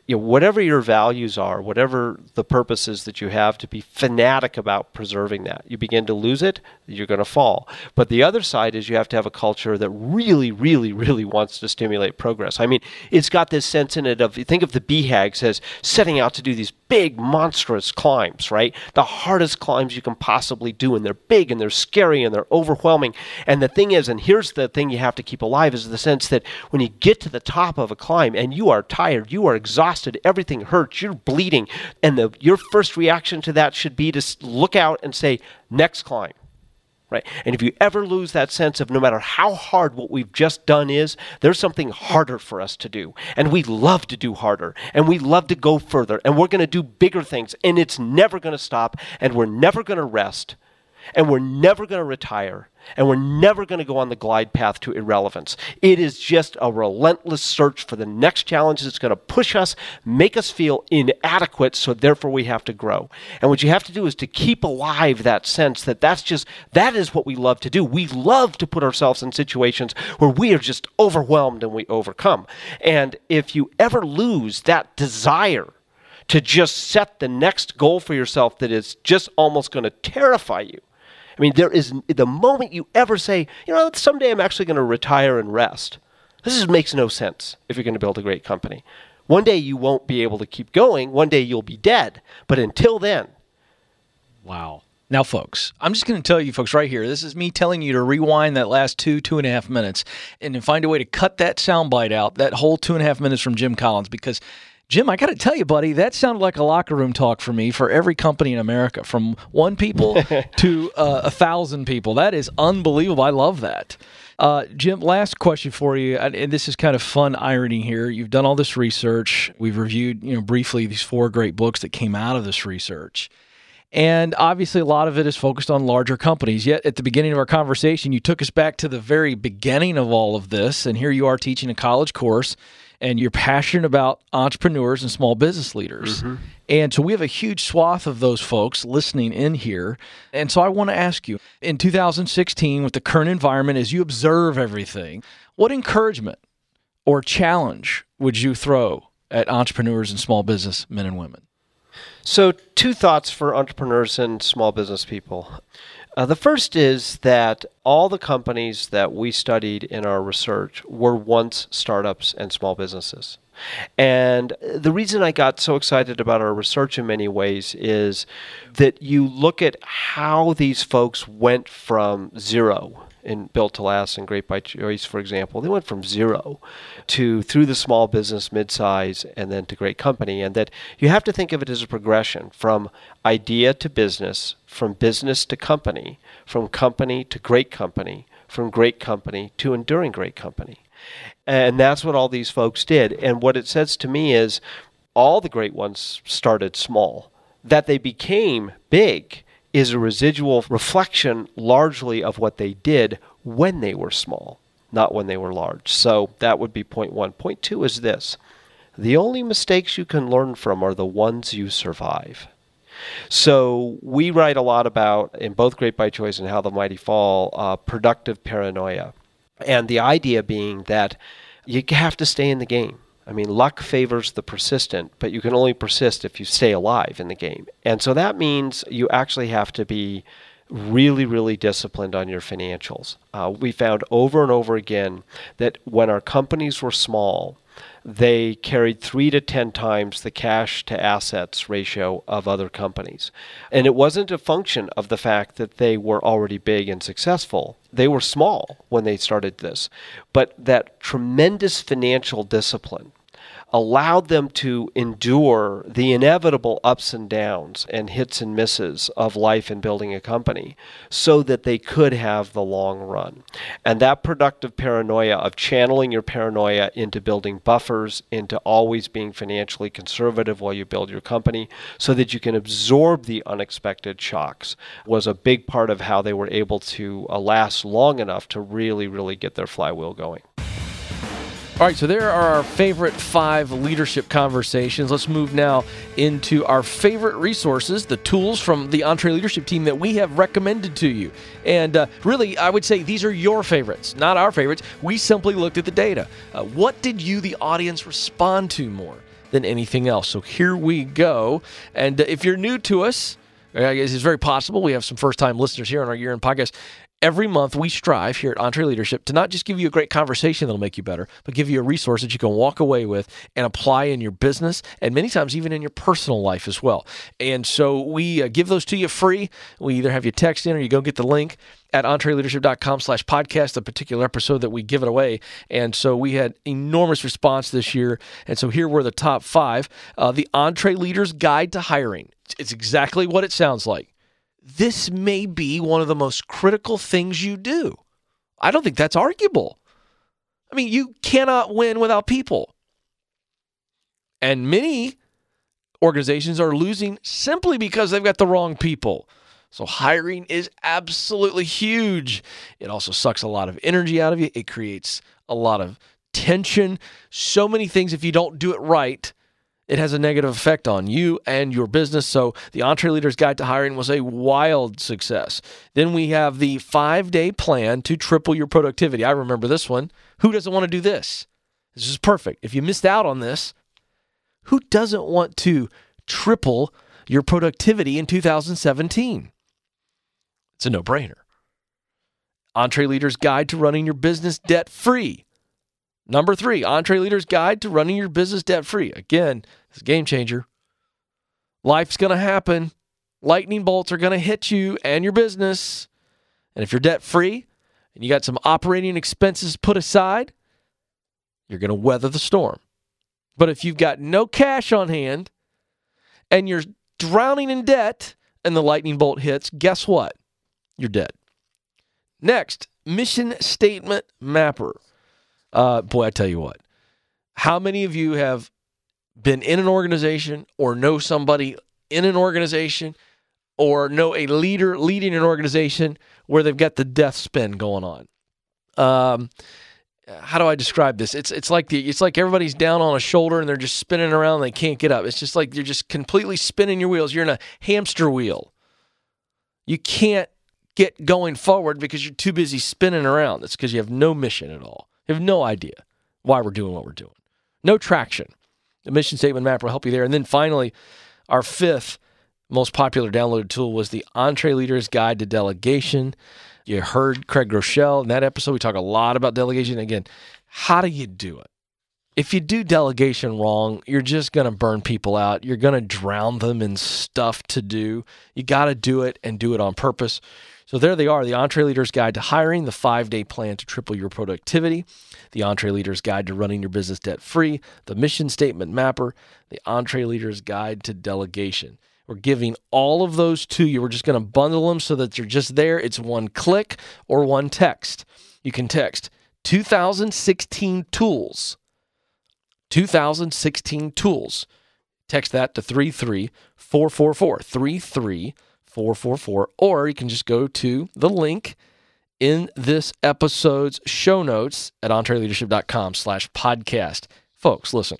you know, whatever your values are, whatever the purpose is that you have, to be fanatic about preserving that. You begin to lose it, you're going to fall. But the other side is you have to have a culture that really, really, really wants to stimulate progress. I mean, it's got this sense in it of, you think of the B HAGs as setting out to do these big, monstrous climbs, right? The hardest climbs you can possibly do, and they're big, and they're scary, and they're overwhelming. And the thing is, and here's the thing you have to keep alive, is the sense that when you get to the top of a climb, and you are tired, you are exhausted, everything hurts, you're bleeding, and the, your first reaction to that should be to look out and say, next climb. Right? And if you ever lose that sense of no matter how hard what we've just done is, there's something harder for us to do. And we love to do harder. And we love to go further. And we're going to do bigger things. And it's never going to stop. And we're never going to rest. And we're never going to retire. And we're never going to go on the glide path to irrelevance. It is just a relentless search for the next challenge that's going to push us, make us feel inadequate, so therefore we have to grow. And what you have to do is to keep alive that sense that that's just, that is what we love to do. We love to put ourselves in situations where we are just overwhelmed and we overcome. And if you ever lose that desire to just set the next goal for yourself that is just almost going to terrify you, I mean, there is the moment you ever say, you know, someday I'm actually going to retire and rest. This just makes no sense if you're going to build a great company. One day you won't be able to keep going. One day you'll be dead. But until then. Wow. Now, folks, I'm just going to tell you folks right here, this is me telling you to rewind that last two, two and a half minutes and then find a way to cut that soundbite out, that whole two and a half minutes from Jim Collins, because Jim, I got to tell you, buddy, that sounded like a locker room talk for me for every company in America, from one people to uh, a thousand people. That is unbelievable. I love that. Uh, Jim, last question for you, and this is kind of fun irony here. You've done all this research. We've reviewed, you know, briefly these four great books that came out of this research. And obviously a lot of it is focused on larger companies. Yet at the beginning of our conversation, you took us back to the very beginning of all of this, and here you are teaching a college course, and you're passionate about entrepreneurs and small business leaders. Mm-hmm. And so we have a huge swath of those folks listening in here. And so I want to ask you, in two thousand sixteen, with the current environment, as you observe everything, what encouragement or challenge would you throw at entrepreneurs and small business men and women? So two thoughts for entrepreneurs and small business people. Uh, the first is that all the companies that we studied in our research were once startups and small businesses. And the reason I got so excited about our research in many ways is that you look at how these folks went from zero in Built to Last and Great by Choice, for example. They went from zero to through the small business, mid-size, and then to great company. And that you have to think of it as a progression from idea to business, from business to company, from company to great company, from great company to enduring great company. And that's what all these folks did. And what it says to me is all the great ones started small. That they became big is a residual reflection largely of what they did when they were small, not when they were large. So that would be point one. Point two is this. The only mistakes you can learn from are the ones you survive. So we write a lot about, in both Great by Choice and How the Mighty Fall, uh, productive paranoia. And the idea being that you have to stay in the game. I mean, luck favors the persistent, but you can only persist if you stay alive in the game. And so that means you actually have to be really, really disciplined on your financials. Uh, we found over and over again that when our companies were small, they carried three to ten times the cash to assets ratio of other companies. And it wasn't a function of the fact that they were already big and successful. They were small when they started this. But that tremendous financial discipline allowed them to endure the inevitable ups and downs and hits and misses of life in building a company so that they could have the long run. And that productive paranoia of channeling your paranoia into building buffers, into always being financially conservative while you build your company so that you can absorb the unexpected shocks was a big part of how they were able to uh, last long enough to really, really get their flywheel going. All right, so there are our favorite five leadership conversations. Let's move now into our favorite resources, the tools from the EntreLeadership team that we have recommended to you. And uh, really, I would say these are your favorites, not our favorites. We simply looked at the data. Uh, what did you, the audience, respond to more? than anything else. So here we go. And uh, if you're new to us, I guess it's very possible we have some first-time listeners here on our year-end podcast. Every month, we strive here at EntreLeadership to not just give you a great conversation that'll make you better, but give you a resource that you can walk away with and apply in your business and many times even in your personal life as well. And so we uh, give those to you free. We either have you text in or you go get the link at entreleadership.com slash podcast, the particular episode that we give it away. And so we had enormous response this year. And so here were the top five. Uh, the EntreLeaders Guide to Hiring. It's exactly what it sounds like. This may be one of the most critical things you do. I don't think that's arguable. I mean, you cannot win without people. And many organizations are losing simply because they've got the wrong people. So hiring is absolutely huge. It also sucks a lot of energy out of you. It creates a lot of tension. So many things, if you don't do it right, it has a negative effect on you and your business. So the EntreLeaders Guide to Hiring was a wild success. Then we have the five-day plan to triple your productivity. I remember this one. Who doesn't want to do this? This is perfect. If you missed out on this, who doesn't want to triple your productivity in two thousand seventeen? It's a no-brainer. EntreLeaders Guide to Running Your Business Debt-Free. Number three, EntreLeaders Guide to Running Your Business Debt-Free. Again, it's a game changer. Life's going to happen. Lightning bolts are going to hit you and your business. And if you're debt-free and you got some operating expenses put aside, you're going to weather the storm. But if you've got no cash on hand and you're drowning in debt and the lightning bolt hits, guess what? You're dead. Next, Mission Statement Mapper. Uh, boy, I tell you what, how many of you have been in an organization or know somebody in an organization or know a leader leading an organization where they've got the death spin going on? Um, how do I describe this? It's it's like the it's like everybody's down on a shoulder and they're just spinning around and they can't get up. It's just like you're just completely spinning your wheels. You're in a hamster wheel. You can't get going forward because you're too busy spinning around. That's because you have no mission at all. You have no idea why we're doing what we're doing. No traction. The Mission Statement Map will help you there. And then finally, our fifth most popular downloaded tool was the EntreLeaders Guide to Delegation. You heard Craig Groeschel in that episode. We talk a lot about delegation. Again, how do you do it? If you do delegation wrong, you're just going to burn people out. You're going to drown them in stuff to do. You got to do it and do it on purpose. So there they are, the EntreLeaders Guide to Hiring, the five-day plan to triple your productivity, the EntreLeaders Guide to Running Your Business Debt-Free, the Mission Statement Mapper, the EntreLeaders Guide to Delegation. We're giving all of those to you. We're just going to bundle them so that they're just there. It's one click or one text. You can text two thousand sixteen tools. two thousand sixteen tools. Text that to three three four four four. three three four four four. Or you can just go to the link in this episode's show notes at entreleadership.com slash podcast. Folks, listen.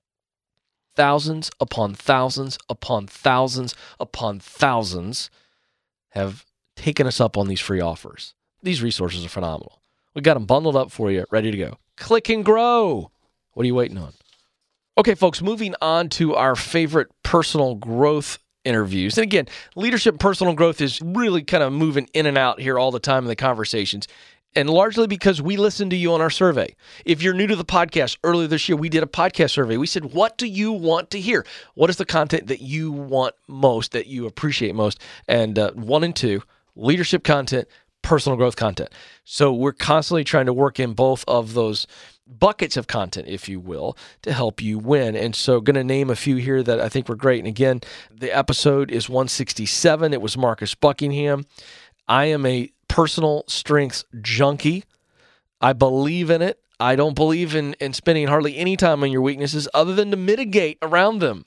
Thousands upon thousands upon thousands upon thousands have taken us up on these free offers. These resources are phenomenal. We got them bundled up for you, ready to go. Click and grow. What are you waiting on? Okay, folks, moving on to our favorite personal growth interviews. And again, leadership and personal growth is really kind of moving in and out here all the time in the conversations. And largely because we listen to you on our survey. If you're new to the podcast, earlier this year, we did a podcast survey. We said, what do you want to hear? What is the content that you want most, that you appreciate most? And uh, one and two, leadership content, personal growth content. So we're constantly trying to work in both of those buckets of content, if you will, to help you win. And so going to name a few here that I think were great. And again, the episode is one sixty-seven. It was Marcus Buckingham. I am a personal strengths junkie. I believe in it. I don't believe in, in spending hardly any time on your weaknesses other than to mitigate around them.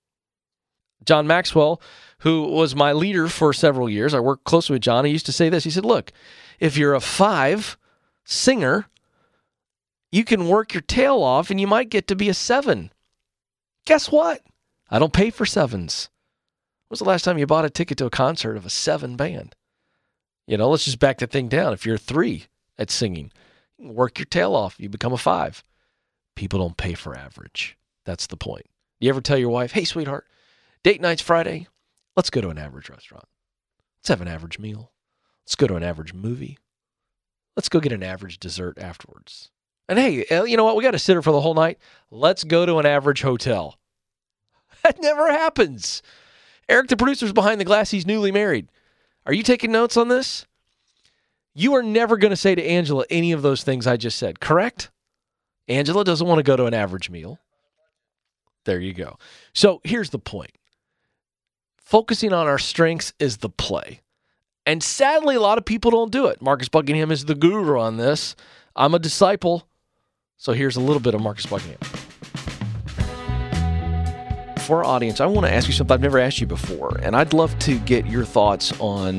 John Maxwell, who was my leader for several years, I worked closely with John. He used to say this. He said, look, if you're a five singer, you can work your tail off and you might get to be a seven. Guess what? I don't pay for sevens. When was the last time you bought a ticket to a concert of a seven band? You know, let's just back the thing down. If you're a three at singing, you can work your tail off. You become a five. People don't pay for average. That's the point. You ever tell your wife, hey, sweetheart, date night's Friday. Let's go to an average restaurant. Let's have an average meal. Let's go to an average movie. Let's go get an average dessert afterwards. And hey, you know what? We got a sitter for the whole night. Let's go to an average hotel. That never happens. Eric, the producer's behind the glass. He's newly married. Are you taking notes on this? You are never going to say to Angela any of those things I just said, correct? Angela doesn't want to go to an average meal. There you go. So here's the point. Focusing on our strengths is the play. And sadly, a lot of people don't do it. Marcus Buckingham is the guru on this. I'm a disciple. So here's a little bit of Marcus Buckingham. For our audience, I want to ask you something I've never asked you before. And I'd love to get your thoughts on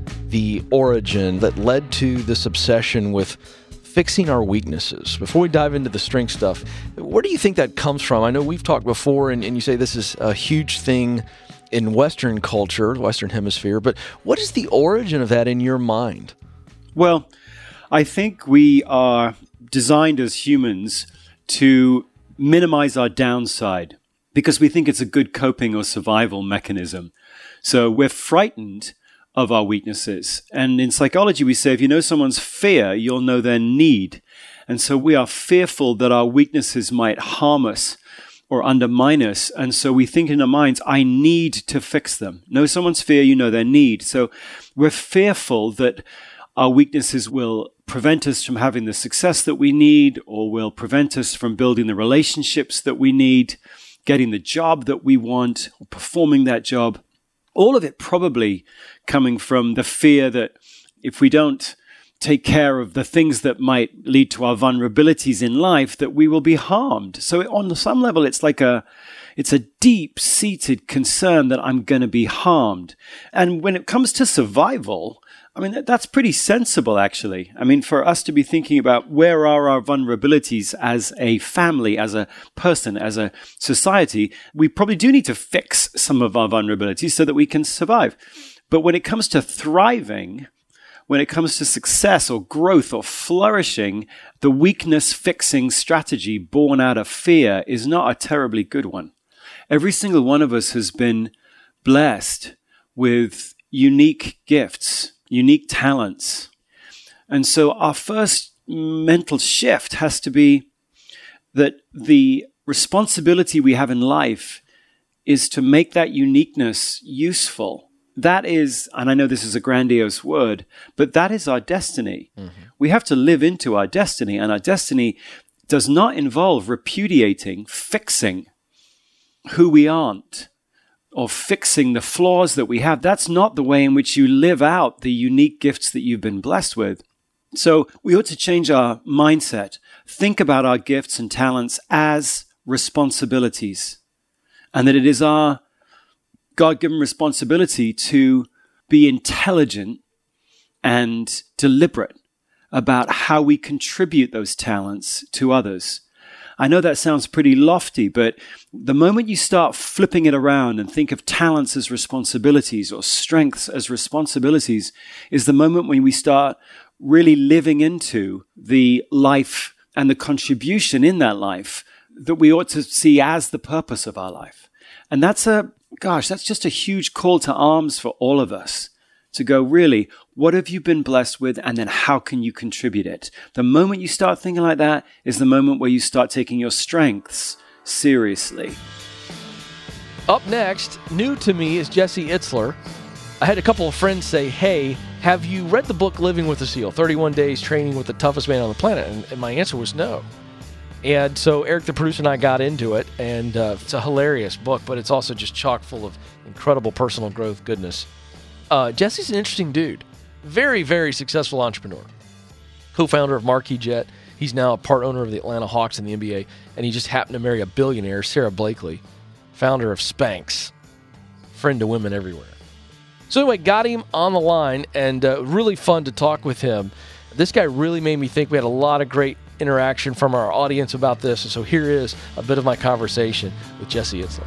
the origin that led to this obsession with fixing our weaknesses. Before we dive into the strength stuff, where do you think that comes from? I know we've talked before, and, and you say this is a huge thing in Western culture, the Western Hemisphere, but what is the origin of that in your mind? Well, I think we are designed as humans to minimize our downside because we think it's a good coping or survival mechanism. So we're frightened of our weaknesses. And in psychology, we say if you know someone's fear, you'll know their need. And so we are fearful that our weaknesses might harm us or undermine us. And so we think in our minds, I need to fix them. Know someone's fear, you know their need. So we're fearful that our weaknesses will prevent us from having the success that we need, or will prevent us from building the relationships that we need, getting the job that we want, or performing that job. All of it probably coming from the fear that if we don't take care of the things that might lead to our vulnerabilities in life, that we will be harmed. So on some level, it's like a, it's a deep-seated concern that I'm going to be harmed. And when it comes to survival, I mean, that's pretty sensible, actually. I mean, for us to be thinking about where are our vulnerabilities as a family, as a person, as a society, we probably do need to fix some of our vulnerabilities so that we can survive. But when it comes to thriving, when it comes to success or growth or flourishing, the weakness-fixing strategy born out of fear is not a terribly good one. Every single one of us has been blessed with unique gifts, unique talents. And so our first mental shift has to be that the responsibility we have in life is to make that uniqueness useful. That is, and I know this is a grandiose word, but that is our destiny. Mm-hmm. We have to live into our destiny, and our destiny does not involve repudiating, fixing who we aren't, or fixing the flaws that we have. That's not the way in which you live out the unique gifts that you've been blessed with. So we ought to change our mindset, think about our gifts and talents as responsibilities, and that it is our God-given responsibility to be intelligent and deliberate about how we contribute those talents to others. I know that sounds pretty lofty, but the moment you start flipping it around and think of talents as responsibilities or strengths as responsibilities is the moment when we start really living into the life and the contribution in that life that we ought to see as the purpose of our life. And that's a, gosh, that's just a huge call to arms for all of us to go, really, what have you been blessed with, and then how can you contribute it? The moment you start thinking like that is the moment where you start taking your strengths seriously. Up next, new to me, is Jesse Itzler. I had a couple of friends say, hey, have you read the book Living with a SEAL, thirty-one days Training with the Toughest Man on the Planet? And, and my answer was no. And so Eric, the producer, and I got into it, and uh, it's a hilarious book, but it's also just chock full of incredible personal growth goodness. Uh, Jesse's an interesting dude. Very, very successful entrepreneur. Co-founder of Marquis Jet. He's now a part owner of the Atlanta Hawks in the N B A, and he just happened to marry a billionaire, Sarah Blakely, founder of Spanx. Friend to women everywhere. So anyway, got him on the line, and uh, really fun to talk with him. This guy really made me think. We had a lot of great interaction from our audience about this, and so here is a bit of my conversation with Jesse Itzler.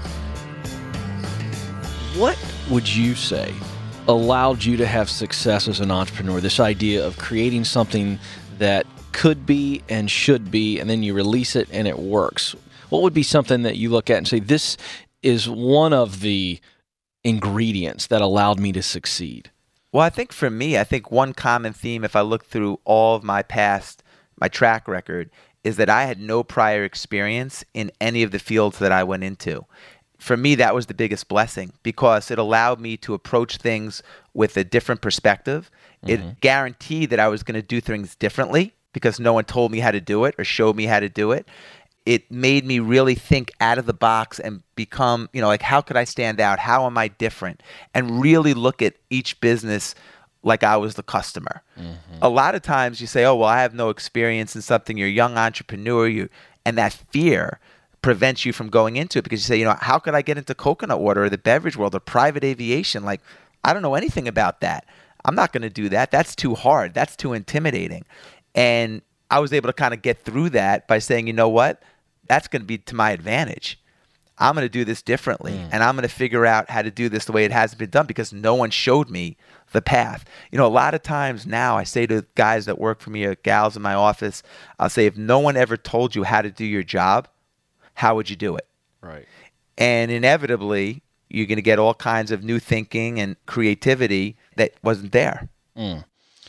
What would you say allowed you to have success as an entrepreneur? This idea of creating something that could be and should be, and then you release it and it works. what would be something that you look at and say, this is one of the ingredients that allowed me to succeed? Well, I think for me, I think one common theme, if I look through all of my past, my track record, is that I had no prior experience in any of the fields that I went into. For me, that was the biggest blessing because it allowed me to approach things with a different perspective. Mm-hmm. It guaranteed that I was going to do things differently because no one told me how to do it or showed me how to do it. It made me really think out of the box and become, you know, like, how could I stand out? How am I different? And really look at each business like I was the customer. Mm-hmm. A lot of times you say, oh, well, I have no experience in something. You're a young entrepreneur. You, and that fear prevents you from going into it because you say, you know, how could I get into coconut water or the beverage world or private aviation? Like, I don't know anything about that. I'm not going to do that. That's too hard. That's too intimidating. And I was able to kind of get through that by saying, you know what? That's going to be to my advantage. I'm going to do this differently, mm. and I'm going to figure out how to do this the way it hasn't been done because no one showed me the path. You know, a lot of times now I say to guys that work for me or gals in my office, I'll say, if no one ever told you how to do your job, how would you do it? Right. And inevitably, you're going to get all kinds of new thinking and creativity that wasn't there. Mm.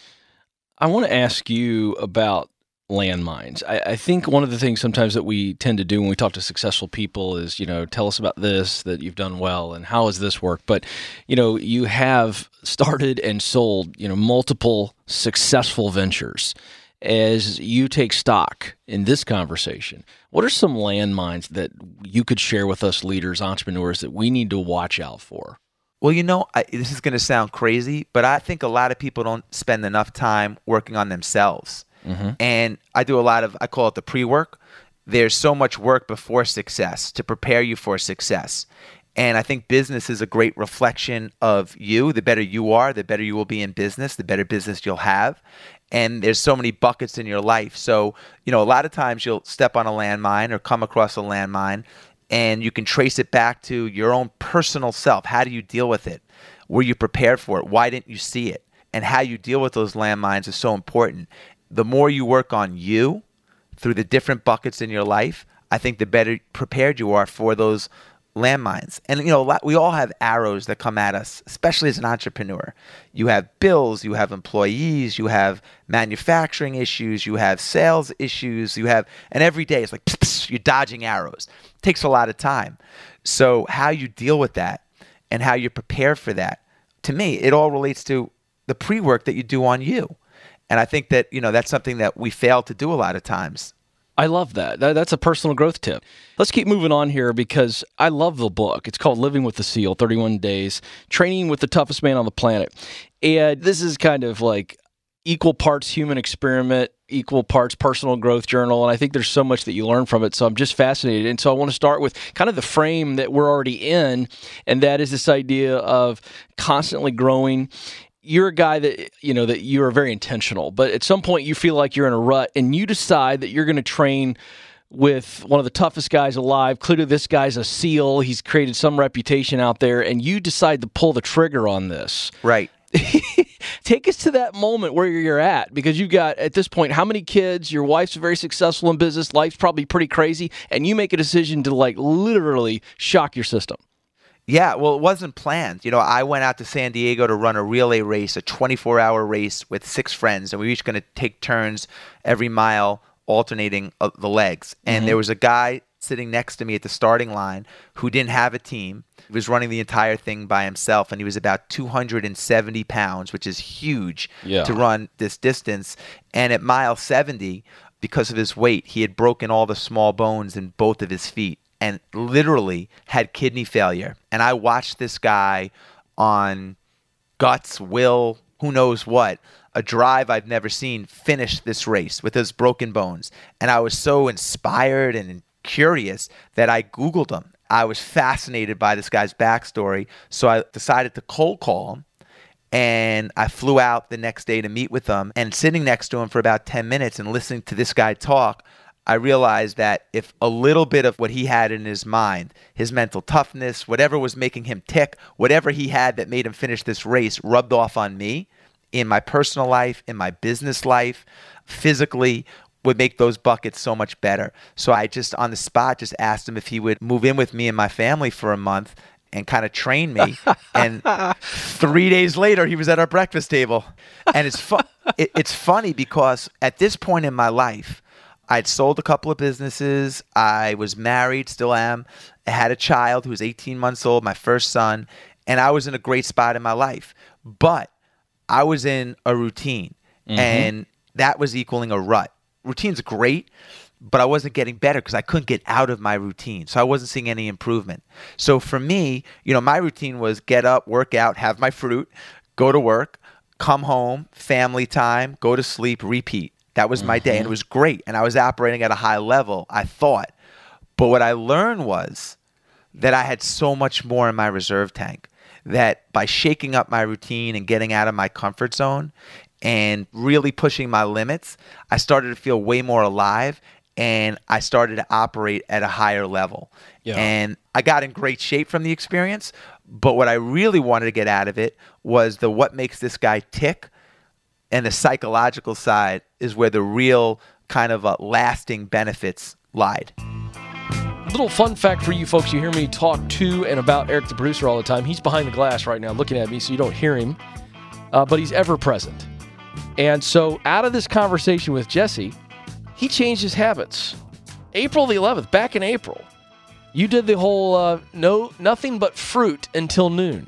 I want to ask you about landmines. I, I think one of the things sometimes that we tend to do when we talk to successful people is, you know, tell us about this that you've done well and how has this worked. But, you know, you have started and sold, you know, multiple successful ventures. As you take stock in this conversation, what are some landmines that you could share with us leaders, entrepreneurs, that we need to watch out for? Well, you know, I, this is going to sound crazy, but I think a lot of people don't spend enough time working on themselves. Mm-hmm. And I do a lot of, I call it the pre-work. There's so much work before success to prepare you for success. And I think business is a great reflection of you. The better you are, the better you will be in business, the better business you'll have. And there's so many buckets in your life. So, you know, a lot of times you'll step on a landmine or come across a landmine and you can trace it back to your own personal self. How do you deal with it? Were you prepared for it? Why didn't you see it? And how you deal with those landmines is so important. The more you work on you through the different buckets in your life, I think the better prepared you are for those landmines. And, you know, we all have arrows that come at us, especially as an entrepreneur. You have bills, you have employees, you have manufacturing issues, you have sales issues, you have, and every day it's like, pss, pss, you're dodging arrows. It takes a lot of time. So how you deal with that and how you prepare for that, to me, it all relates to the pre-work that you do on you. And I think that, you know, that's something that we fail to do a lot of times. I love that. That's a personal growth tip. Let's keep moving on here because I love the book. It's called Living with the SEAL, thirty-one days, Training with the Toughest Man on the Planet. And this is kind of like equal parts human experiment, equal parts personal growth journal. And I think there's so much that you learn from it. So I'm just fascinated. And so I want to start with kind of the frame that we're already in. And that is this idea of constantly growing. You're a guy that, you know, that you are very intentional, but at some point you feel like you're in a rut and you decide that you're going to train with one of the toughest guys alive. Clearly this guy's a SEAL. He's created some reputation out there and you decide to pull the trigger on this. Right. Take us to that moment where you're at, because you've got, at this point, how many kids? Your wife's very successful in business. Life's probably pretty crazy. And you make a decision to like literally shock your system. Yeah, well, it wasn't planned. You know, I went out to San Diego to run a relay race, a twenty-four hour race with six friends, and we were each going to take turns every mile alternating uh, the legs. And mm-hmm. there was a guy sitting next to me at the starting line who didn't have a team. He was running the entire thing by himself, and he was about two hundred seventy pounds, which is huge yeah. to run this distance. And at mile seventy, because of his weight, he had broken all the small bones in both of his feet and literally had kidney failure. And I watched this guy on guts, will, who knows what, a drive I've never seen, finish this race with his broken bones. And I was so inspired and curious that I Googled him. I was fascinated by this guy's backstory. So I decided to cold call him. And I flew out the next day to meet with him. And sitting next to him for about ten minutes and listening to this guy talk, I realized that if a little bit of what he had in his mind, his mental toughness, whatever was making him tick, whatever he had that made him finish this race rubbed off on me in my personal life, in my business life, physically, would make those buckets so much better. So I just, on the spot, just asked him if he would move in with me and my family for a month and kind of train me. And three days later, he was at our breakfast table. And it's fu- it, it's funny because at this point in my life, I'd sold a couple of businesses. I was married, still am. I had a child who was eighteen months old, my first son, and I was in a great spot in my life. But I was in a routine, mm-hmm. and that was equaling a rut. Routine's great, but I wasn't getting better because I couldn't get out of my routine. So I wasn't seeing any improvement. So for me, you know, my routine was get up, work out, have my fruit, go to work, come home, family time, go to sleep, repeat. That was my mm-hmm. day, and it was great. And I was operating at a high level, I thought. But what I learned was that I had so much more in my reserve tank, that by shaking up my routine and getting out of my comfort zone and really pushing my limits, I started to feel way more alive, and I started to operate at a higher level. Yeah. And I got in great shape from the experience, but what I really wanted to get out of it was the what makes this guy tick, and the psychological side is where the real kind of uh, lasting benefits lied. Little fun fact for you folks. You hear me talk to and about Eric the producer all the time. He's behind the glass right now looking at me, so you don't hear him, uh, but he's ever present. And so out of this conversation with Jesse, he changed his habits. April the eleventh, back in April, you did the whole uh, no nothing but fruit until noon.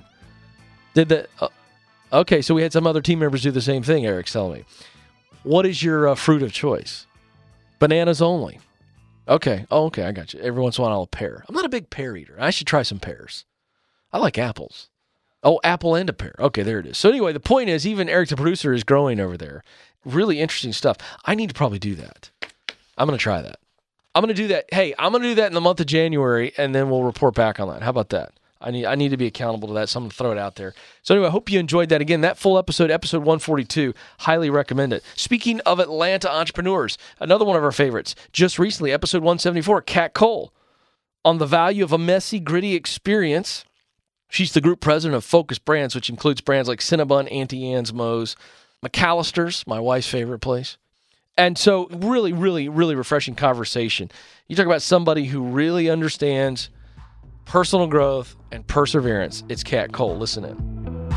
Did that? Uh, okay, so we had some other team members do the same thing, Eric's telling me. What is your uh, fruit of choice? Bananas only. Okay. Oh, okay, I got you. Every once in a while, I'll a pear. I'm not a big pear eater. I should try some pears. I like apples. Oh, apple and a pear. Okay, there it is. So anyway, the point is, even Eric the producer is growing over there. Really interesting stuff. I need to probably do that. I'm going to try that. I'm going to do that. Hey, I'm going to do that in the month of January, and then we'll report back on that. How about that? I need I need to be accountable to that, so I'm going to throw it out there. So anyway, I hope you enjoyed that. Again, that full episode, episode one forty-two, highly recommend it. Speaking of Atlanta entrepreneurs, another one of our favorites, just recently, episode one seventy-four, Kat Cole, on the value of a messy, gritty experience. She's the group president of Focus Brands, which includes brands like Cinnabon, Auntie Anne's, Moe's, McAllister's, my wife's favorite place. And so really, really, really refreshing conversation. You talk about somebody who really understands personal growth and perseverance. It's Kat Cole. Listen in.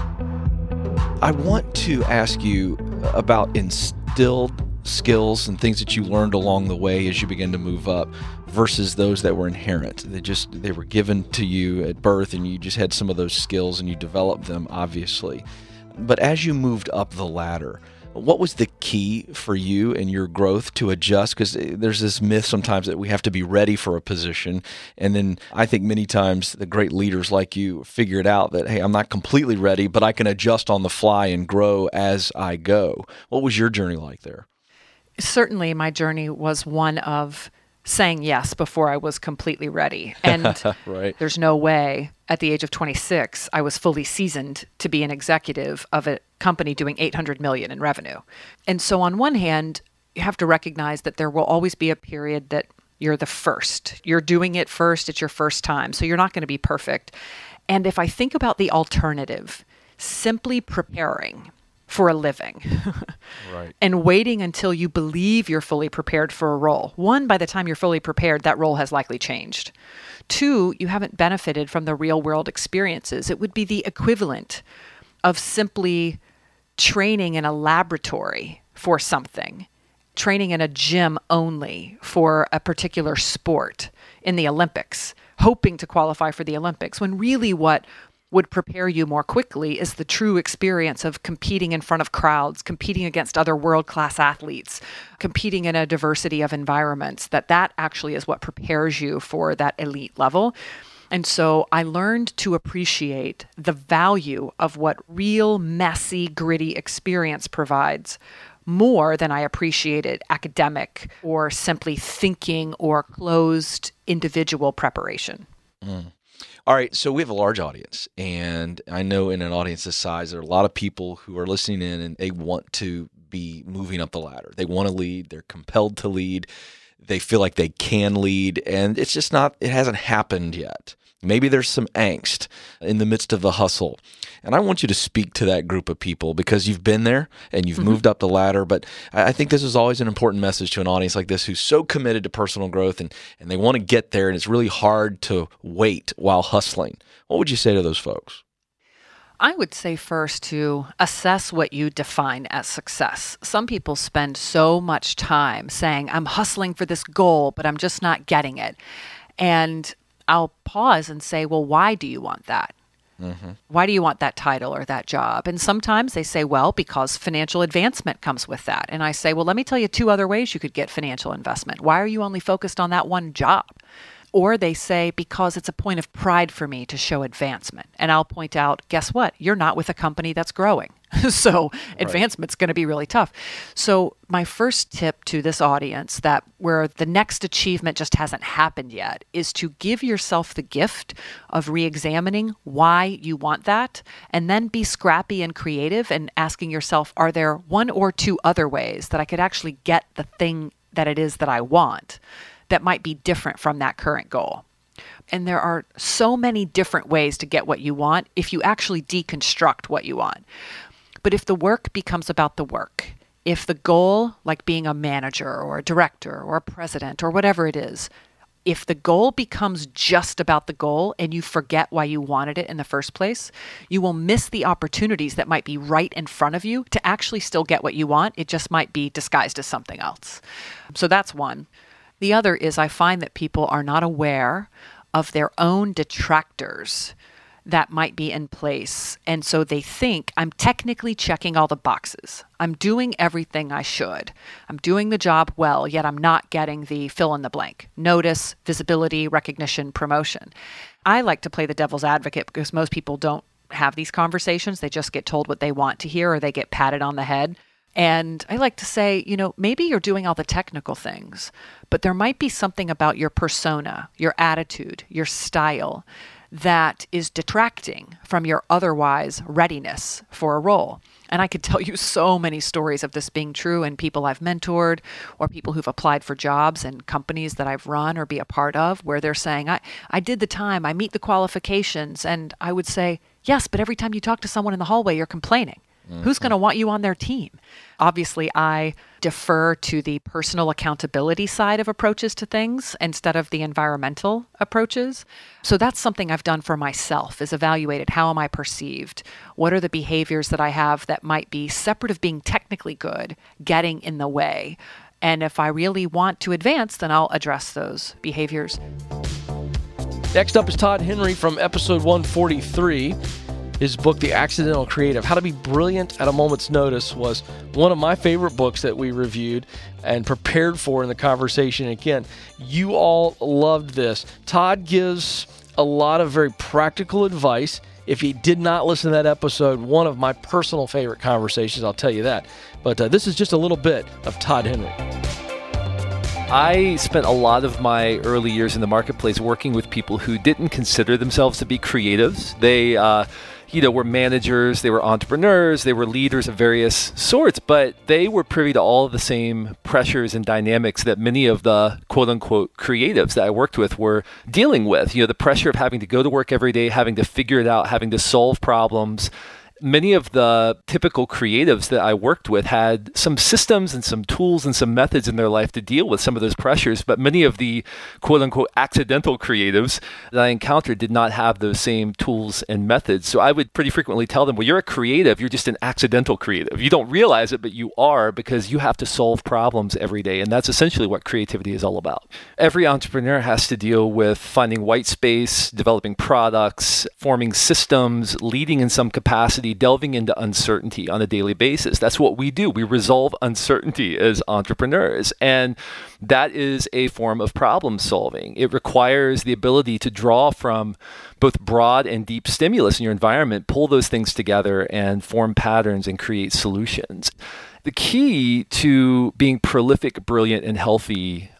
I want to ask you about instilled skills and things that you learned along the way as you began to move up versus those that were inherent. They just they were given to you at birth, and you just had some of those skills and you developed them, obviously. But as you moved up the ladder, what was the key for you and your growth to adjust? Because there's this myth sometimes that we have to be ready for a position. And then I think many times the great leaders like you figured out that, hey, I'm not completely ready, but I can adjust on the fly and grow as I go. What was your journey like there? Certainly my journey was one of saying yes before I was completely ready. And right. There's no way at the age of twenty-six, I was fully seasoned to be an executive of a company doing eight hundred million in revenue. And so on one hand, you have to recognize that there will always be a period that you're the first. You're doing it first. It's your first time. So you're not going to be perfect. And if I think about the alternative, simply preparing for a living right. and waiting until you believe you're fully prepared for a role. One, by the time you're fully prepared, that role has likely changed. Two, you haven't benefited from the real world experiences. It would be the equivalent of simply training in a laboratory for something, training in a gym only for a particular sport in the Olympics, hoping to qualify for the Olympics, when really what would prepare you more quickly is the true experience of competing in front of crowds, competing against other world-class athletes, competing in a diversity of environments, that that actually is what prepares you for that elite level. And so I learned to appreciate the value of what real, messy, gritty experience provides more than I appreciated academic or simply thinking or closed individual preparation. Mm. All right, so we have a large audience, and I know in an audience this size, there are a lot of people who are listening in, and they want to be moving up the ladder. They want to lead. They're compelled to lead. They feel like they can lead, and it's just not, it hasn't happened yet. Maybe there's some angst in the midst of the hustle. And I want you to speak to that group of people because you've been there and you've mm-hmm. moved up the ladder. But I think this is always an important message to an audience like this who's so committed to personal growth and, and they want to get there, and it's really hard to wait while hustling. What would you say to those folks? I would say first to assess what you define as success. Some people spend so much time saying, I'm hustling for this goal, but I'm just not getting it. And I'll pause and say, well, why do you want that? Mm-hmm. Why do you want that title or that job? And sometimes they say, well, because financial advancement comes with that. And I say, well, let me tell you two other ways you could get financial investment. Why are you only focused on that one job? Or they say, because it's a point of pride for me to show advancement. And I'll point out, guess what? You're not with a company that's growing. So right. advancement's going to be really tough. So my first tip to this audience that where the next achievement just hasn't happened yet is to give yourself the gift of re-examining why you want that, and then be scrappy and creative and asking yourself, are there one or two other ways that I could actually get the thing that it is that I want that might be different from that current goal? And there are so many different ways to get what you want if you actually deconstruct what you want. But if the work becomes about the work, if the goal, like being a manager or a director or a president or whatever it is, if the goal becomes just about the goal and you forget why you wanted it in the first place, you will miss the opportunities that might be right in front of you to actually still get what you want. It just might be disguised as something else. So that's one. The other is I find that people are not aware of their own detractors that might be in place. And so they think, I'm technically checking all the boxes. I'm doing everything I should. I'm doing the job well, yet I'm not getting the fill in the blank. Notice, visibility, recognition, promotion. I like to play the devil's advocate because most people don't have these conversations. They just get told what they want to hear or they get patted on the head. And I like to say, you know, maybe you're doing all the technical things, but there might be something about your persona, your attitude, your style that is detracting from your otherwise readiness for a role. And I could tell you so many stories of this being true in people I've mentored or people who've applied for jobs in companies that I've run or be a part of where they're saying, I, I did the time, I meet the qualifications. And I would say, yes, but every time you talk to someone in the hallway, you're complaining. Mm-hmm. Who's going to want you on their team? Obviously, I defer to the personal accountability side of approaches to things instead of the environmental approaches. So that's something I've done for myself, is evaluated how am I perceived? What are the behaviors that I have that might be separate of being technically good, getting in the way? And if I really want to advance, then I'll address those behaviors. Next up is Todd Henry from episode one forty-three. His book, The Accidental Creative, How to Be Brilliant at a Moment's Notice, was one of my favorite books that we reviewed and prepared for in the conversation. Again, you all loved this. Todd gives a lot of very practical advice. If you did not listen to that episode, one of my personal favorite conversations, I'll tell you that. But uh, this is just a little bit of Todd Henry. I spent a lot of my early years in the marketplace working with people who didn't consider themselves to be creatives. They, uh, you know, were managers, they were entrepreneurs, they were leaders of various sorts, but they were privy to all of the same pressures and dynamics that many of the quote-unquote creatives that I worked with were dealing with. You know, the pressure of having to go to work every day, having to figure it out, having to solve problems. Many of the typical creatives that I worked with had some systems and some tools and some methods in their life to deal with some of those pressures, but many of the quote-unquote accidental creatives that I encountered did not have those same tools and methods. So I would pretty frequently tell them, well, you're a creative, you're just an accidental creative. You don't realize it, but you are, because you have to solve problems every day, and that's essentially what creativity is all about. Every entrepreneur has to deal with finding white space, developing products, forming systems, leading in some capacity, delving into uncertainty on a daily basis. That's what we do. We resolve uncertainty as entrepreneurs. And that is a form of problem solving. It requires the ability to draw from both broad and deep stimulus in your environment, pull those things together and form patterns and create solutions. The key to being prolific, brilliant, and healthy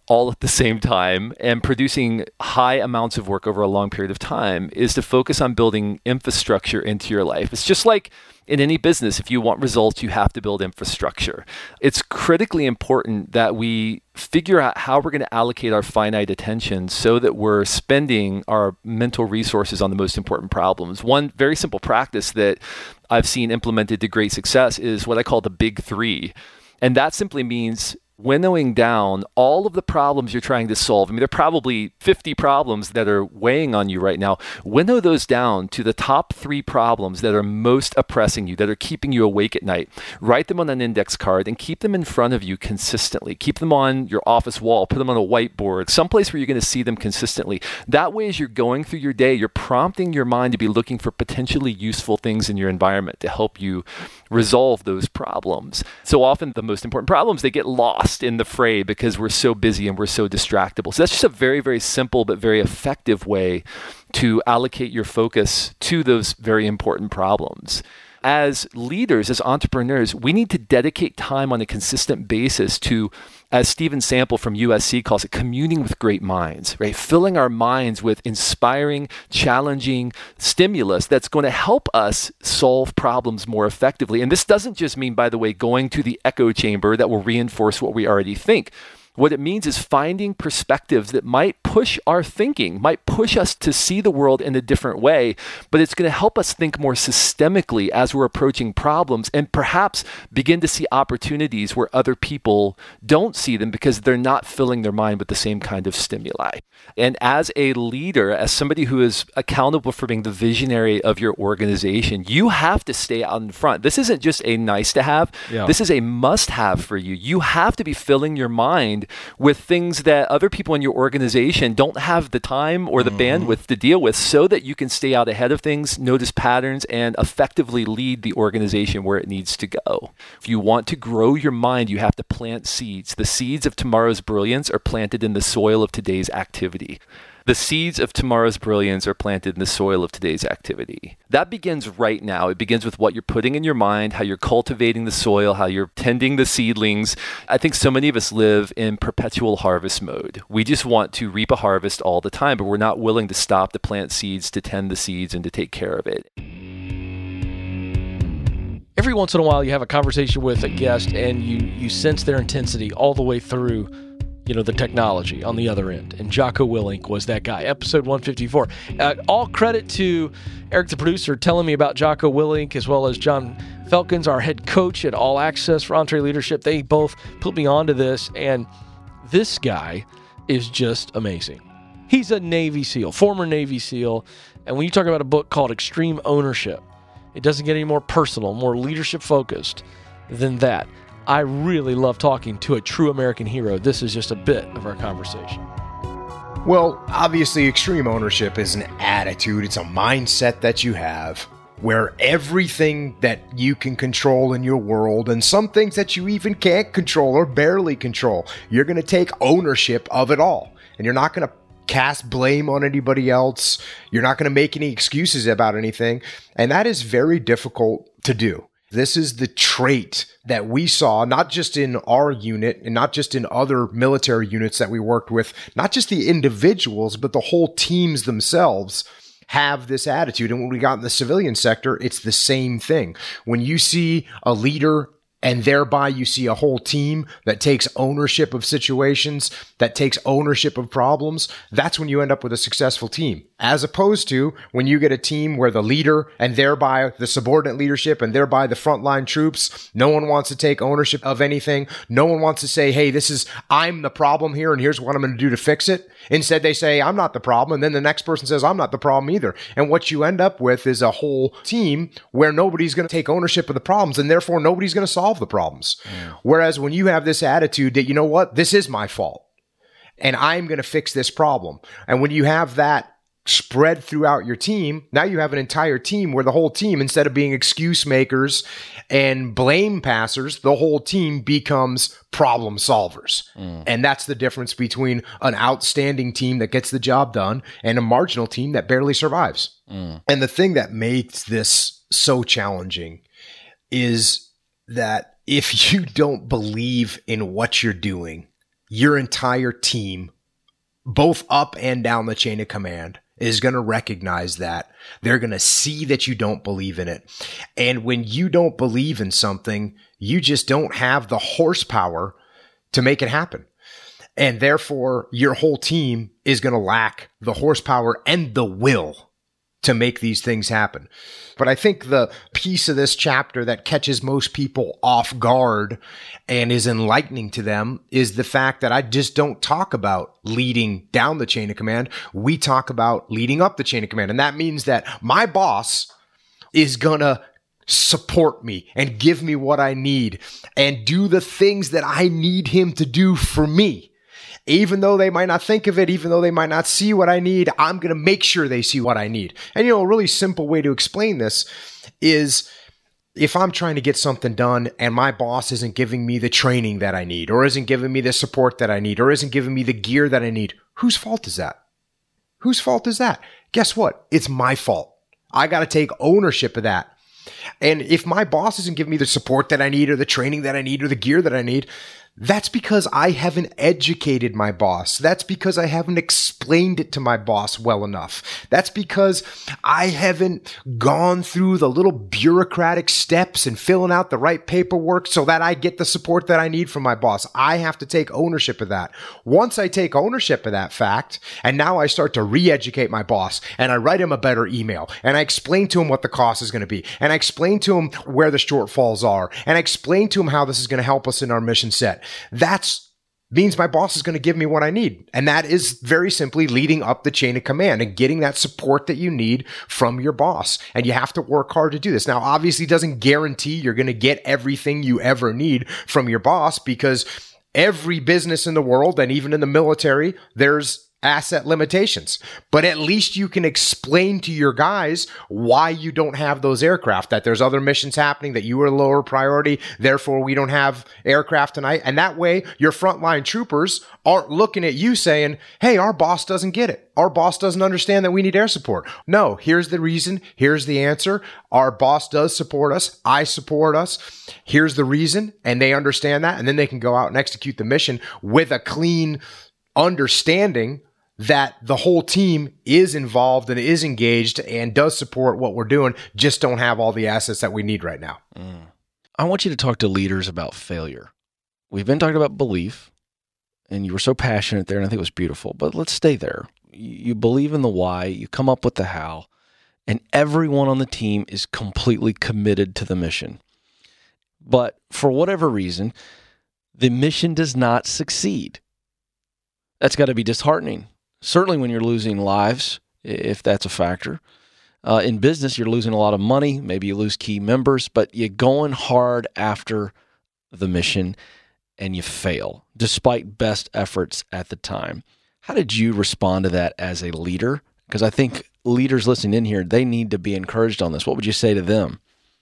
all at the same time and producing high amounts of work over a long period of time is to focus on building infrastructure into your life. It's just like in any business, if you want results, you have to build infrastructure. It's critically important that we figure out how we're going to allocate our finite attention so that we're spending our mental resources on the most important problems. One very simple practice that I've seen implemented to great success is what I call the big three. And that simply means winnowing down all of the problems you're trying to solve. I mean, there are probably fifty problems that are weighing on you right now. Winnow those down to the top three problems that are most oppressing you, that are keeping you awake at night. Write them on an index card and keep them in front of you consistently. Keep them on your office wall. Put them on a whiteboard, someplace where you're going to see them consistently. That way, as you're going through your day, you're prompting your mind to be looking for potentially useful things in your environment to help you resolve those problems. So often, the most important problems, they get lost in the fray because we're so busy and we're so distractible. So that's just a very, very simple but very effective way to allocate your focus to those very important problems. As leaders, as entrepreneurs, we need to dedicate time on a consistent basis to, as Stephen Sample from U S C calls it, communing with great minds, right? Filling our minds with inspiring, challenging stimulus that's going to help us solve problems more effectively. And this doesn't just mean, by the way, going to the echo chamber that will reinforce what we already think. What it means is finding perspectives that might push our thinking, might push us to see the world in a different way, but it's going to help us think more systemically as we're approaching problems and perhaps begin to see opportunities where other people don't see them because they're not filling their mind with the same kind of stimuli. And as a leader, as somebody who is accountable for being the visionary of your organization, you have to stay out in front. This isn't just a nice to have. Yeah. This is a must have for you. You have to be filling your mind with things that other people in your organization don't have the time or the mm-hmm. bandwidth to deal with, so that you can stay out ahead of things, notice patterns, and effectively lead the organization where it needs to go. If you want to grow your mind, you have to plant seeds. The seeds of tomorrow's brilliance are planted in the soil of today's activity. The seeds of tomorrow's brilliance are planted in the soil of today's activity. That begins right now. It begins with what you're putting in your mind, how you're cultivating the soil, how you're tending the seedlings. I think so many of us live in perpetual harvest mode. We just want to reap a harvest all the time, but we're not willing to stop to plant seeds, to tend the seeds, and to take care of it. Every once in a while, you have a conversation with a guest and you, you sense their intensity all the way through, you know, the technology on the other end. And Jocko Willink was that guy. Episode one fifty-four. Uh, all credit to Eric, the producer, telling me about Jocko Willink, as well as John Felkins, our head coach at All Access for EntreLeadership. They both put me onto this, and this guy is just amazing. He's a Navy SEAL, former Navy SEAL. And when you talk about a book called Extreme Ownership, it doesn't get any more personal, more leadership focused than that. I really love talking to a true American hero. This is just a bit of our conversation. Well, obviously, extreme ownership is an attitude. It's a mindset that you have where everything that you can control in your world, and some things that you even can't control or barely control, you're going to take ownership of it all. And you're not going to cast blame on anybody else. You're not going to make any excuses about anything. And that is very difficult to do. This is the trait that we saw, not just in our unit and not just in other military units that we worked with, not just the individuals, but the whole teams themselves have this attitude. And when we got in the civilian sector, it's the same thing. When you see a leader and thereby you see a whole team that takes ownership of situations, that takes ownership of problems, that's when you end up with a successful team. As opposed to when you get a team where the leader and thereby the subordinate leadership and thereby the frontline troops, no one wants to take ownership of anything. No one wants to say, hey, this is, I'm the problem here and here's what I'm going to do to fix it. Instead, they say, I'm not the problem. And then the next person says, I'm not the problem either. And what you end up with is a whole team where nobody's going to take ownership of the problems and therefore nobody's going to solve the problems. Yeah. Whereas when you have this attitude that, you know what, this is my fault and I'm going to fix this problem. And when you have that spread throughout your team, now you have an entire team where the whole team, instead of being excuse makers and blame passers, the whole team becomes problem solvers. Mm. And that's the difference between an outstanding team that gets the job done and a marginal team that barely survives. Mm. And the thing that makes this so challenging is that if you don't believe in what you're doing, your entire team, both up and down the chain of command, is going to recognize that. They're going to see that you don't believe in it. And when you don't believe in something, you just don't have the horsepower to make it happen. And therefore, your whole team is going to lack the horsepower and the will to make these things happen. But I think the piece of this chapter that catches most people off guard and is enlightening to them is the fact that I just don't talk about leading down the chain of command. We talk about leading up the chain of command. And that means that my boss is going to support me and give me what I need and do the things that I need him to do for me. Even though they might not think of it, even though they might not see what I need, I'm going to make sure they see what I need. And, you know, a really simple way to explain this is if I'm trying to get something done and my boss isn't giving me the training that I need, or isn't giving me the support that I need, or isn't giving me the gear that I need, whose fault is that? Whose fault is that? Guess what? It's my fault. I got to take ownership of that. And if my boss isn't giving me the support that I need, or the training that I need, or the gear that I need, that's because I haven't educated my boss. That's because I haven't explained it to my boss well enough. That's because I haven't gone through the little bureaucratic steps and filling out the right paperwork so that I get the support that I need from my boss. I have to take ownership of that. Once I take ownership of that fact, and now I start to re-educate my boss, and I write him a better email, and I explain to him what the cost is going to be, and I explain to him where the shortfalls are, and I explain to him how this is going to help us in our mission set. That's means my boss is going to give me what I need. And that is very simply leading up the chain of command and getting that support that you need from your boss. And you have to work hard to do this. Now, obviously, it doesn't guarantee you're going to get everything you ever need from your boss, because every business in the world, and even in the military, there's asset limitations. But at least you can explain to your guys why you don't have those aircraft, that there's other missions happening, that you are lower priority, therefore we don't have aircraft tonight. And that way your frontline troopers aren't looking at you saying, hey, our boss doesn't get it. Our boss doesn't understand that we need air support. No, here's the reason. Here's the answer. Our boss does support us. I support us. Here's the reason. And they understand that. And then they can go out and execute the mission with a clean understanding that the whole team is involved and is engaged and does support what we're doing, just don't have all the assets that we need right now. Mm. I want you to talk to leaders about failure. We've been talking about belief, and you were so passionate there, and I think it was beautiful, but let's stay there. You believe in the why, you come up with the how, and everyone on the team is completely committed to the mission. But for whatever reason, the mission does not succeed. That's got to be disheartening. Certainly when you're losing lives, if that's a factor. Uh, in business, you're losing a lot of money. Maybe you lose key members, but you're going hard after the mission and you fail, despite best efforts at the time. How did you respond to that as a leader? Because I think leaders listening in here, they need to be encouraged on this. What would you say to them?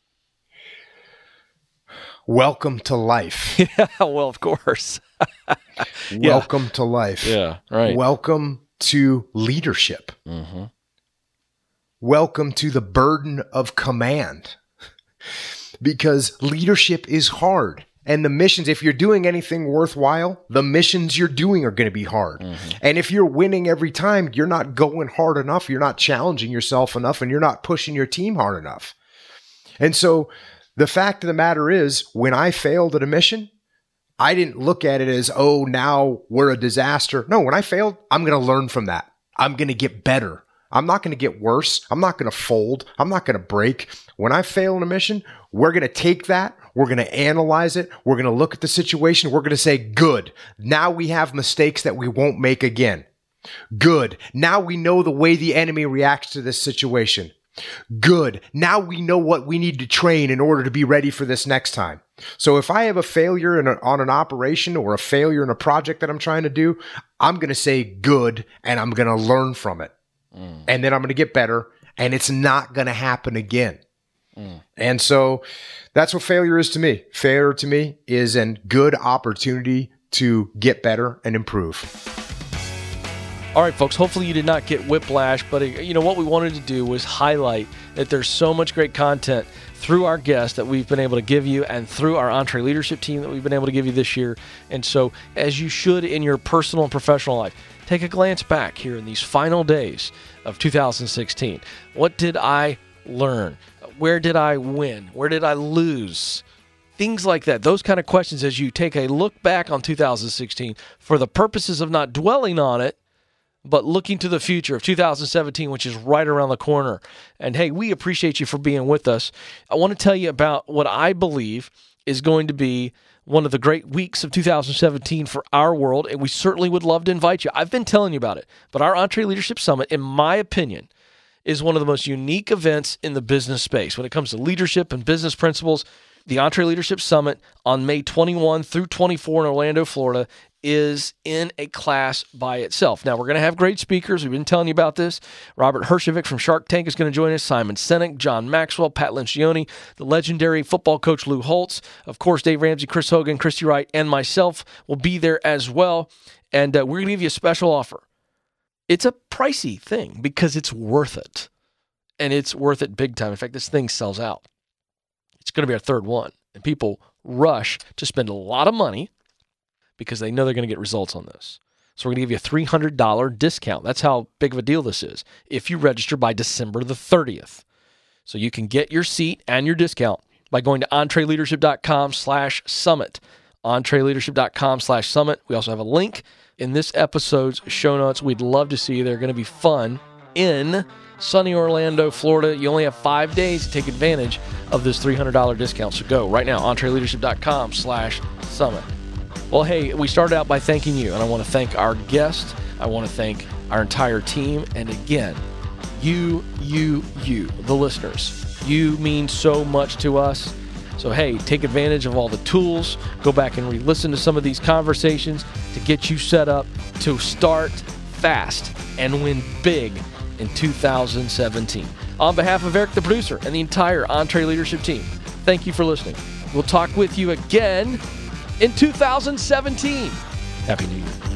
Welcome to life. Yeah, well, of course. Welcome yeah. to life. Yeah, right. Welcome to leadership. Mm-hmm. Welcome to the burden of command. Because leadership is hard. And the missions, if you're doing anything worthwhile, the missions you're doing are going to be hard. Mm-hmm. And if you're winning every time, you're not going hard enough, you're not challenging yourself enough, and you're not pushing your team hard enough. And so the fact of the matter is, when I failed at a mission, I didn't look at it as, oh, now we're a disaster. No, when I failed, I'm going to learn from that. I'm going to get better. I'm not going to get worse. I'm not going to fold. I'm not going to break. When I fail in a mission, we're going to take that. We're going to analyze it. We're going to look at the situation. We're going to say, good. Now we have mistakes that we won't make again. Good. Now we know the way the enemy reacts to this situation. Good. Now we know what we need to train in order to be ready for this next time. So if I have a failure in a, on an operation or a failure in a project that I'm trying to do, I'm going to say good, and I'm going to learn from it. Mm. And then I'm going to get better, and it's not going to happen again. Mm. And so that's what failure is to me. Failure to me is a good opportunity to get better and improve. All right, folks, hopefully you did not get whiplash, but uh, you know what we wanted to do was highlight that there's so much great content through our guests that we've been able to give you and through our EntreLeadership team that we've been able to give you this year. And so as you should in your personal and professional life, take a glance back here in these final days of two thousand sixteen. What did I learn? Where did I win? Where did I lose? Things like that. Those kind of questions as you take a look back on two thousand sixteen for the purposes of not dwelling on it, but looking to the future of two thousand seventeen, which is right around the corner. And hey, we appreciate you for being with us. I want to tell you about what I believe is going to be one of the great weeks of two thousand seventeen for our world, and we certainly would love to invite you. I've been telling you about it, but our EntreLeadership Summit, in my opinion, is one of the most unique events in the business space. When it comes to leadership and business principles, the EntreLeadership Summit on May twenty-first through twenty-fourth in Orlando, Florida, is in a class by itself. Now, we're going to have great speakers. We've been telling you about this. Robert Herjavec from Shark Tank is going to join us, Simon Sinek, John Maxwell, Pat Lencioni, the legendary football coach Lou Holtz, of course, Dave Ramsey, Chris Hogan, Christy Wright, and myself will be there as well. And uh, we're going to give you a special offer. It's a pricey thing because it's worth it. And it's worth it big time. In fact, this thing sells out. It's going to be our third one. And people rush to spend a lot of money because they know they're going to get results on this. So we're going to give you a three hundred dollars discount. That's how big of a deal this is if you register by December the thirtieth. So you can get your seat and your discount by going to entreleadership.com slash summit. entreleadership.com slash summit. We also have a link in this episode's show notes. We'd love to see you. They're going to be fun in sunny Orlando, Florida. You only have five days to take advantage of this three hundred dollars discount. So go right now, entreleadership.com slash summit. Well, hey, we started out by thanking you, and I want to thank our guest. I want to thank our entire team. And again, you, you, you, the listeners, you mean so much to us. So, hey, take advantage of all the tools. Go back and re-listen to some of these conversations to get you set up to start fast and win big in two thousand seventeen. On behalf of Eric, the producer, and the entire EntreLeadership team, thank you for listening. We'll talk with you again in two thousand seventeen. Happy New Year.